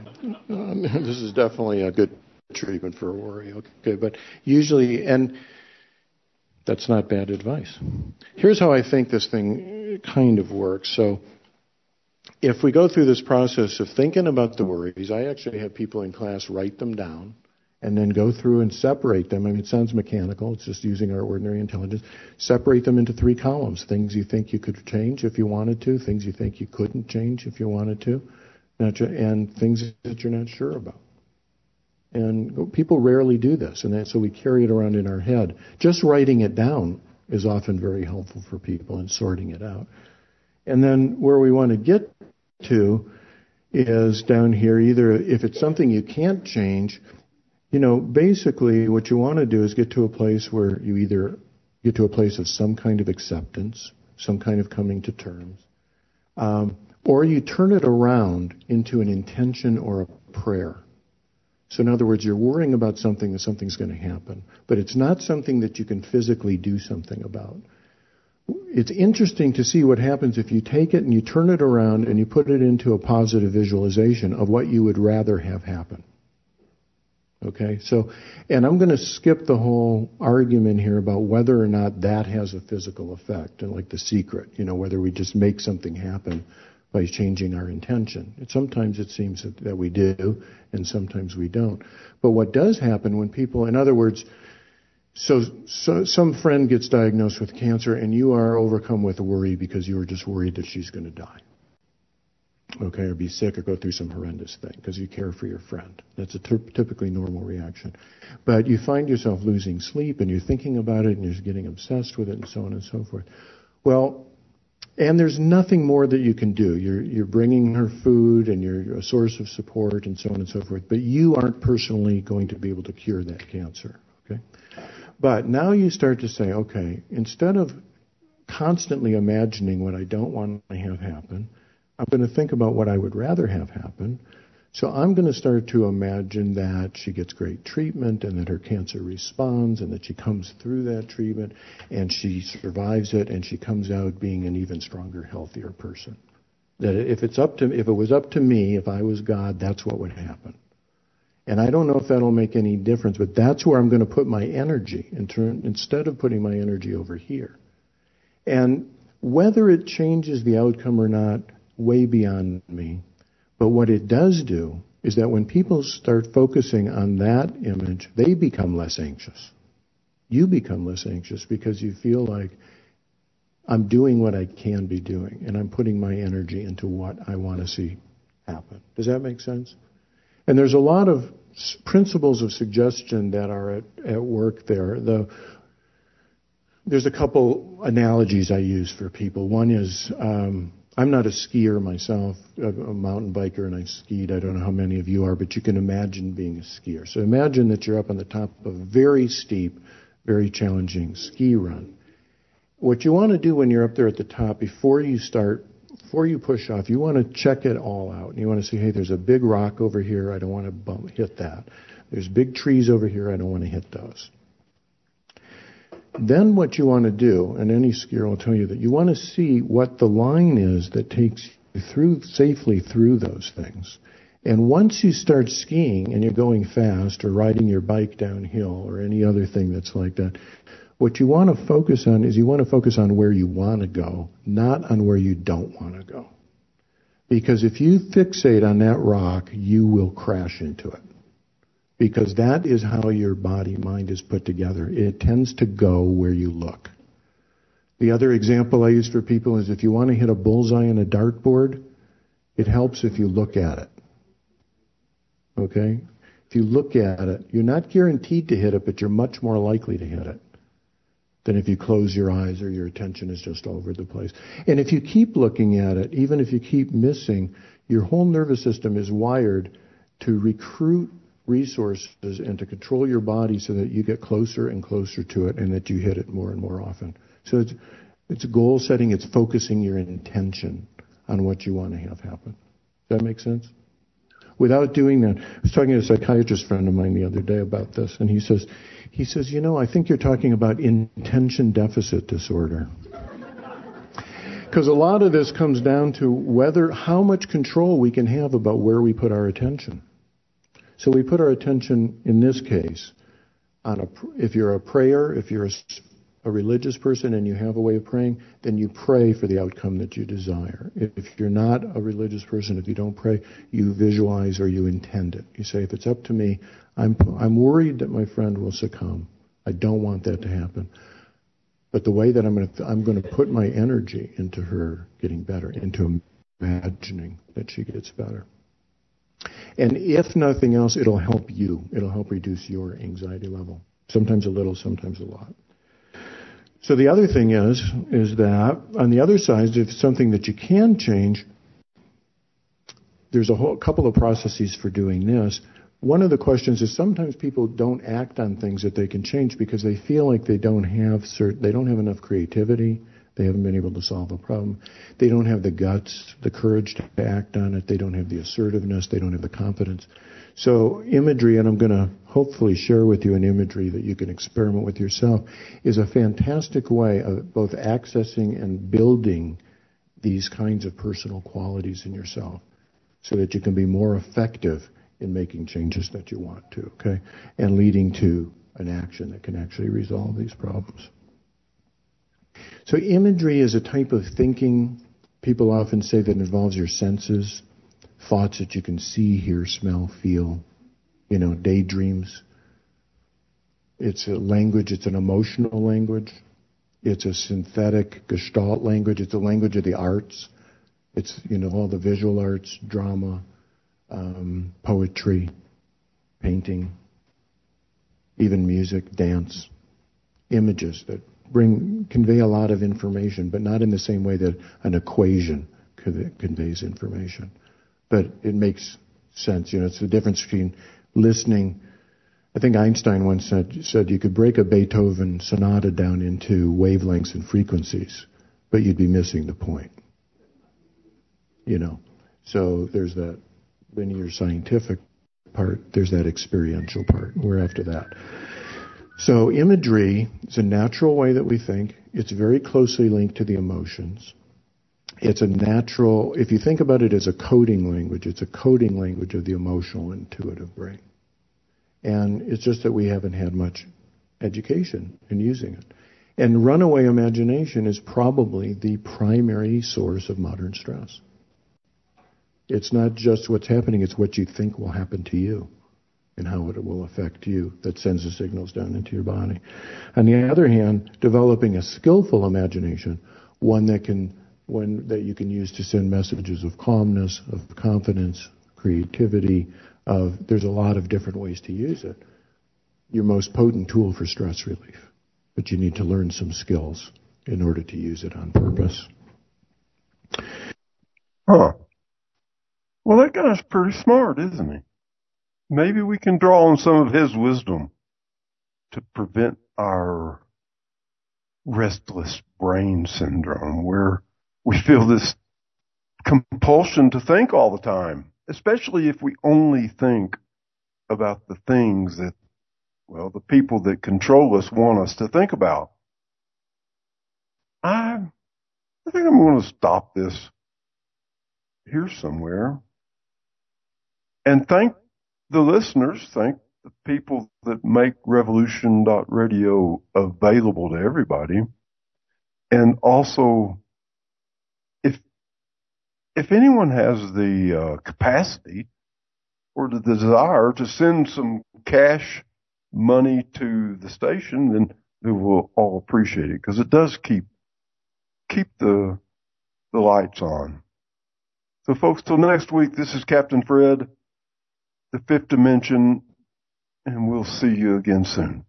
is definitely a good treatment for worry. Okay, but usually, and that's not bad advice. Here's how I think this thing kind of works. So if we go through this process of thinking about the worries, I actually have people in class write them down and then go through and separate them. I mean, it sounds mechanical. It's just using our ordinary intelligence. Separate them into 3 columns. Things you think you could change if you wanted to, things you think you couldn't change if you wanted to, and things that you're not sure about. And people rarely do this, and so we carry it around in our head. Just writing it down is often very helpful for people in sorting it out. And then where we want to get to is down here, either if it's something you can't change, basically what you want to do is get to a place where you either get to a place of some kind of acceptance, some kind of coming to terms, or you turn it around into an intention or a prayer. So in other words, you're worrying about something that something's going to happen, but it's not something that you can physically do something about. It's interesting to see what happens if you take it and you turn it around and you put it into a positive visualization of what you would rather have happen. Okay, so, and I'm going to skip the whole argument here about whether or not that has a physical effect, and like The Secret, whether we just make something happen by changing our intention. Sometimes it seems that we do, and sometimes we don't. But what does happen when people, in other words, so some friend gets diagnosed with cancer, and you are overcome with worry because you are just worried that she's going to die. Okay, or be sick or go through some horrendous thing because you care for your friend. That's a typically normal reaction. But you find yourself losing sleep, and you're thinking about it, and you're getting obsessed with it, and so on and so forth. Well, and there's nothing more that you can do. You're bringing her food, and you're a source of support, and so on and so forth. But you aren't personally going to be able to cure that cancer. Okay, but now you start to say, okay, instead of constantly imagining what I don't want to have happen, I'm going to think about what I would rather have happen. So I'm going to start to imagine that she gets great treatment and that her cancer responds and that she comes through that treatment and she survives it and she comes out being an even stronger, healthier person. That if it was up to me, if I was God, that's what would happen. And I don't know if that'll make any difference, but that's where I'm going to put my energy instead of putting my energy over here. And whether it changes the outcome or not, way beyond me. But what it does do is that when people start focusing on that image, they become less anxious. You become less anxious because you feel like I'm doing what I can be doing, and I'm putting my energy into what I want to see happen. Does that make sense? And there's a lot of principles of suggestion that are at work there. There's a couple analogies I use for people. One is, I'm not a skier myself. I'm a mountain biker, and I've skied. I don't know how many of you are, but you can imagine being a skier. So imagine that you're up on the top of a very steep, very challenging ski run. What you want to do when you're up there at the top, before you push off, you want to check it all out. And you want to say, hey, there's a big rock over here. I don't want to hit that. There's big trees over here. I don't want to hit those. Then what you want to do, and any skier will tell you that you want to see what the line is that takes you safely through those things. And once you start skiing and you're going fast or riding your bike downhill or any other thing that's like that, what you want to focus on is you want to focus on where you want to go, not on where you don't want to go. Because if you fixate on that rock, you will crash into it. Because that is how your body-mind is put together. It tends to go where you look. The other example I use for people is if you want to hit a bullseye on a dartboard, it helps if you look at it. Okay? If you look at it, you're not guaranteed to hit it, but you're much more likely to hit it than if you close your eyes or your attention is just all over the place. And if you keep looking at it, even if you keep missing, your whole nervous system is wired to recruit resources and to control your body so that you get closer and closer to it and that you hit it more and more often. So it's goal setting, it's focusing your intention on what you want to have happen. Does that make sense? Without doing that, I was talking to a psychiatrist friend of mine the other day about this, and he says, I think you're talking about intention deficit disorder. Because a lot of this comes down to how much control we can have about where we put our attention. So we put our attention, in this case, if you're a prayer, if you're a religious person and you have a way of praying, then you pray for the outcome that you desire. If you're not a religious person, if you don't pray, you visualize or you intend it. You say, if it's up to me, I'm worried that my friend will succumb. I don't want that to happen. But the way that I'm going to put my energy into her getting better, into imagining that she gets better. And if nothing else, it'll help you. It'll help reduce your anxiety level. Sometimes a little, sometimes a lot. So the other thing is that on the other side, if it's something that you can change, there's a couple of processes for doing this. One of the questions is sometimes people don't act on things that they can change because they feel like they don't have enough creativity. They haven't been able to solve a problem. They don't have the guts, the courage to act on it. They don't have the assertiveness. They don't have the confidence. So imagery, and I'm going to hopefully share with you an imagery that you can experiment with yourself, is a fantastic way of both accessing and building these kinds of personal qualities in yourself so that you can be more effective in making changes that you want to, okay, and leading to an action that can actually resolve these problems. So imagery is a type of thinking, people often say, that involves your senses, thoughts that you can see, hear, smell, feel, daydreams. It's a language, it's an emotional language. It's a synthetic Gestalt language. It's a language of the arts. It's, all the visual arts, drama, poetry, painting, even music, dance, images that convey a lot of information, but not in the same way that an equation conveys information. But it makes sense. It's the difference between listening. I think Einstein once said you could break a Beethoven sonata down into wavelengths and frequencies, but you'd be missing the point. So there's that linear scientific part, there's that experiential part. We're after that. So imagery is a natural way that we think. It's very closely linked to the emotions. It's a natural, if you think about it as a coding language, it's a coding language of the emotional intuitive brain. And it's just that we haven't had much education in using it. And runaway imagination is probably the primary source of modern stress. It's not just what's happening, it's what you think will happen to you and how it will affect you that sends the signals down into your body. On the other hand, developing a skillful imagination, one that you can use to send messages of calmness, of confidence, creativity, there's a lot of different ways to use it. Your most potent tool for stress relief. But you need to learn some skills in order to use it on purpose. Huh. Well, that guy's pretty smart, isn't he? Maybe we can draw on some of his wisdom to prevent our restless brain syndrome, where we feel this compulsion to think all the time, especially if we only think about the things that, the people that control us want us to think about. I think I'm going to stop this here somewhere and thank the listeners, thank the people that make Revolution.radio available to everybody. And also, if anyone has the capacity or the desire to send some cash money to the station, then we will all appreciate it, because it does keep the lights on. So folks, till next week, this is Captain Fred, the Fifth Dimension, and we'll see you again soon.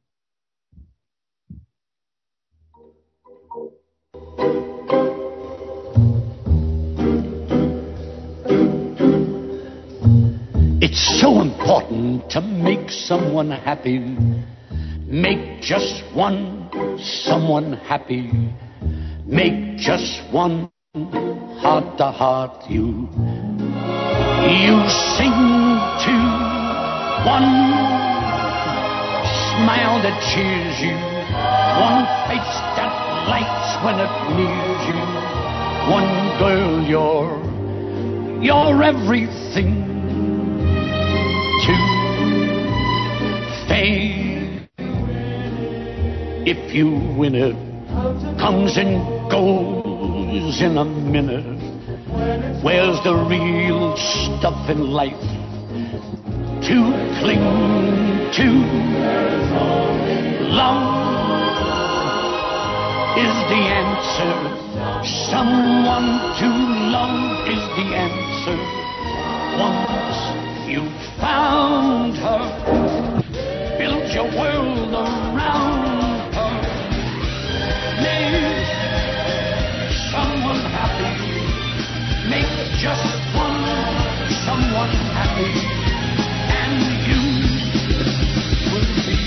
It's so important to make someone happy. Make just one someone happy. Make just one heart-to-heart you. You sing to one smile that cheers you, one face that lights when it nears you. one girl, you're everything to fame. If you win it, comes and goes in a minute. Where's the real stuff in life to cling to? Love is the answer. Someone to love is the answer. Once you've found her, build your world around her. Make someone happy. Make just someone happy. And you will be.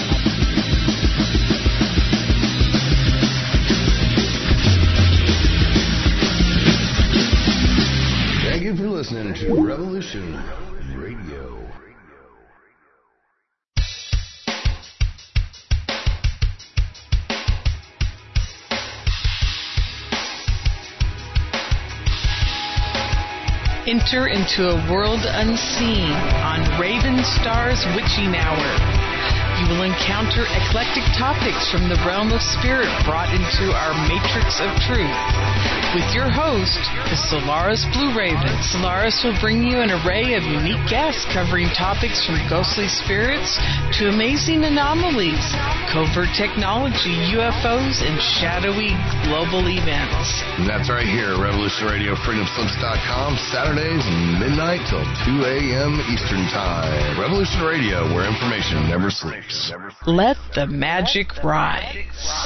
Thank you for listening to Revolution Radio. Enter into a world unseen on Raven Star's Witching Hour. You will encounter eclectic topics from the realm of spirit brought into our matrix of truth. With your host, the Solaris Blue Raven. Solaris will bring you an array of unique guests covering topics from ghostly spirits to amazing anomalies, covert technology, UFOs, and shadowy global events. And that's right here, Revolution Radio, freedomslips.com, Saturdays, midnight till 2 a.m. Eastern Time. Revolution Radio, where information never sleeps. Let the magic rise.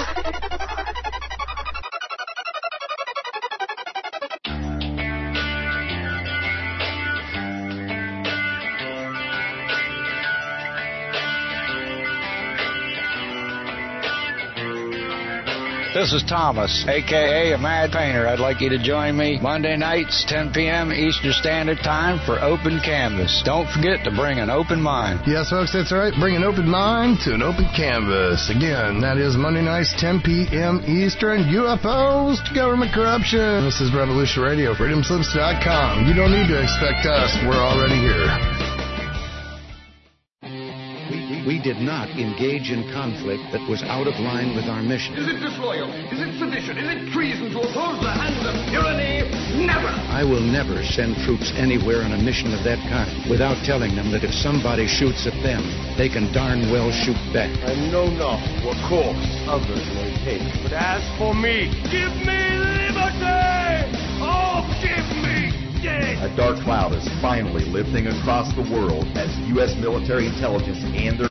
This is Thomas, a.k.a. a Mad Painter. I'd like you to join me Monday nights, 10 p.m. Eastern Standard Time for Open Canvas. Don't forget to bring an open mind. Yes, folks, that's right. Bring an open mind to an open canvas. Again, that is Monday nights, 10 p.m. Eastern. UFOs to government corruption. This is Revolution Radio, freedomslips.com. You don't need to expect us. We're already here. We did not engage in conflict that was out of line with our mission. Is it disloyal? Is it sedition? Is it treason to oppose the hands of tyranny? Never! I will never send troops anywhere on a mission of that kind without telling them that if somebody shoots at them, they can darn well shoot back. I know not what course others may take, but as for me, give me liberty! Oh, give me death! A dark cloud is finally lifting across the world as U.S. military intelligence and their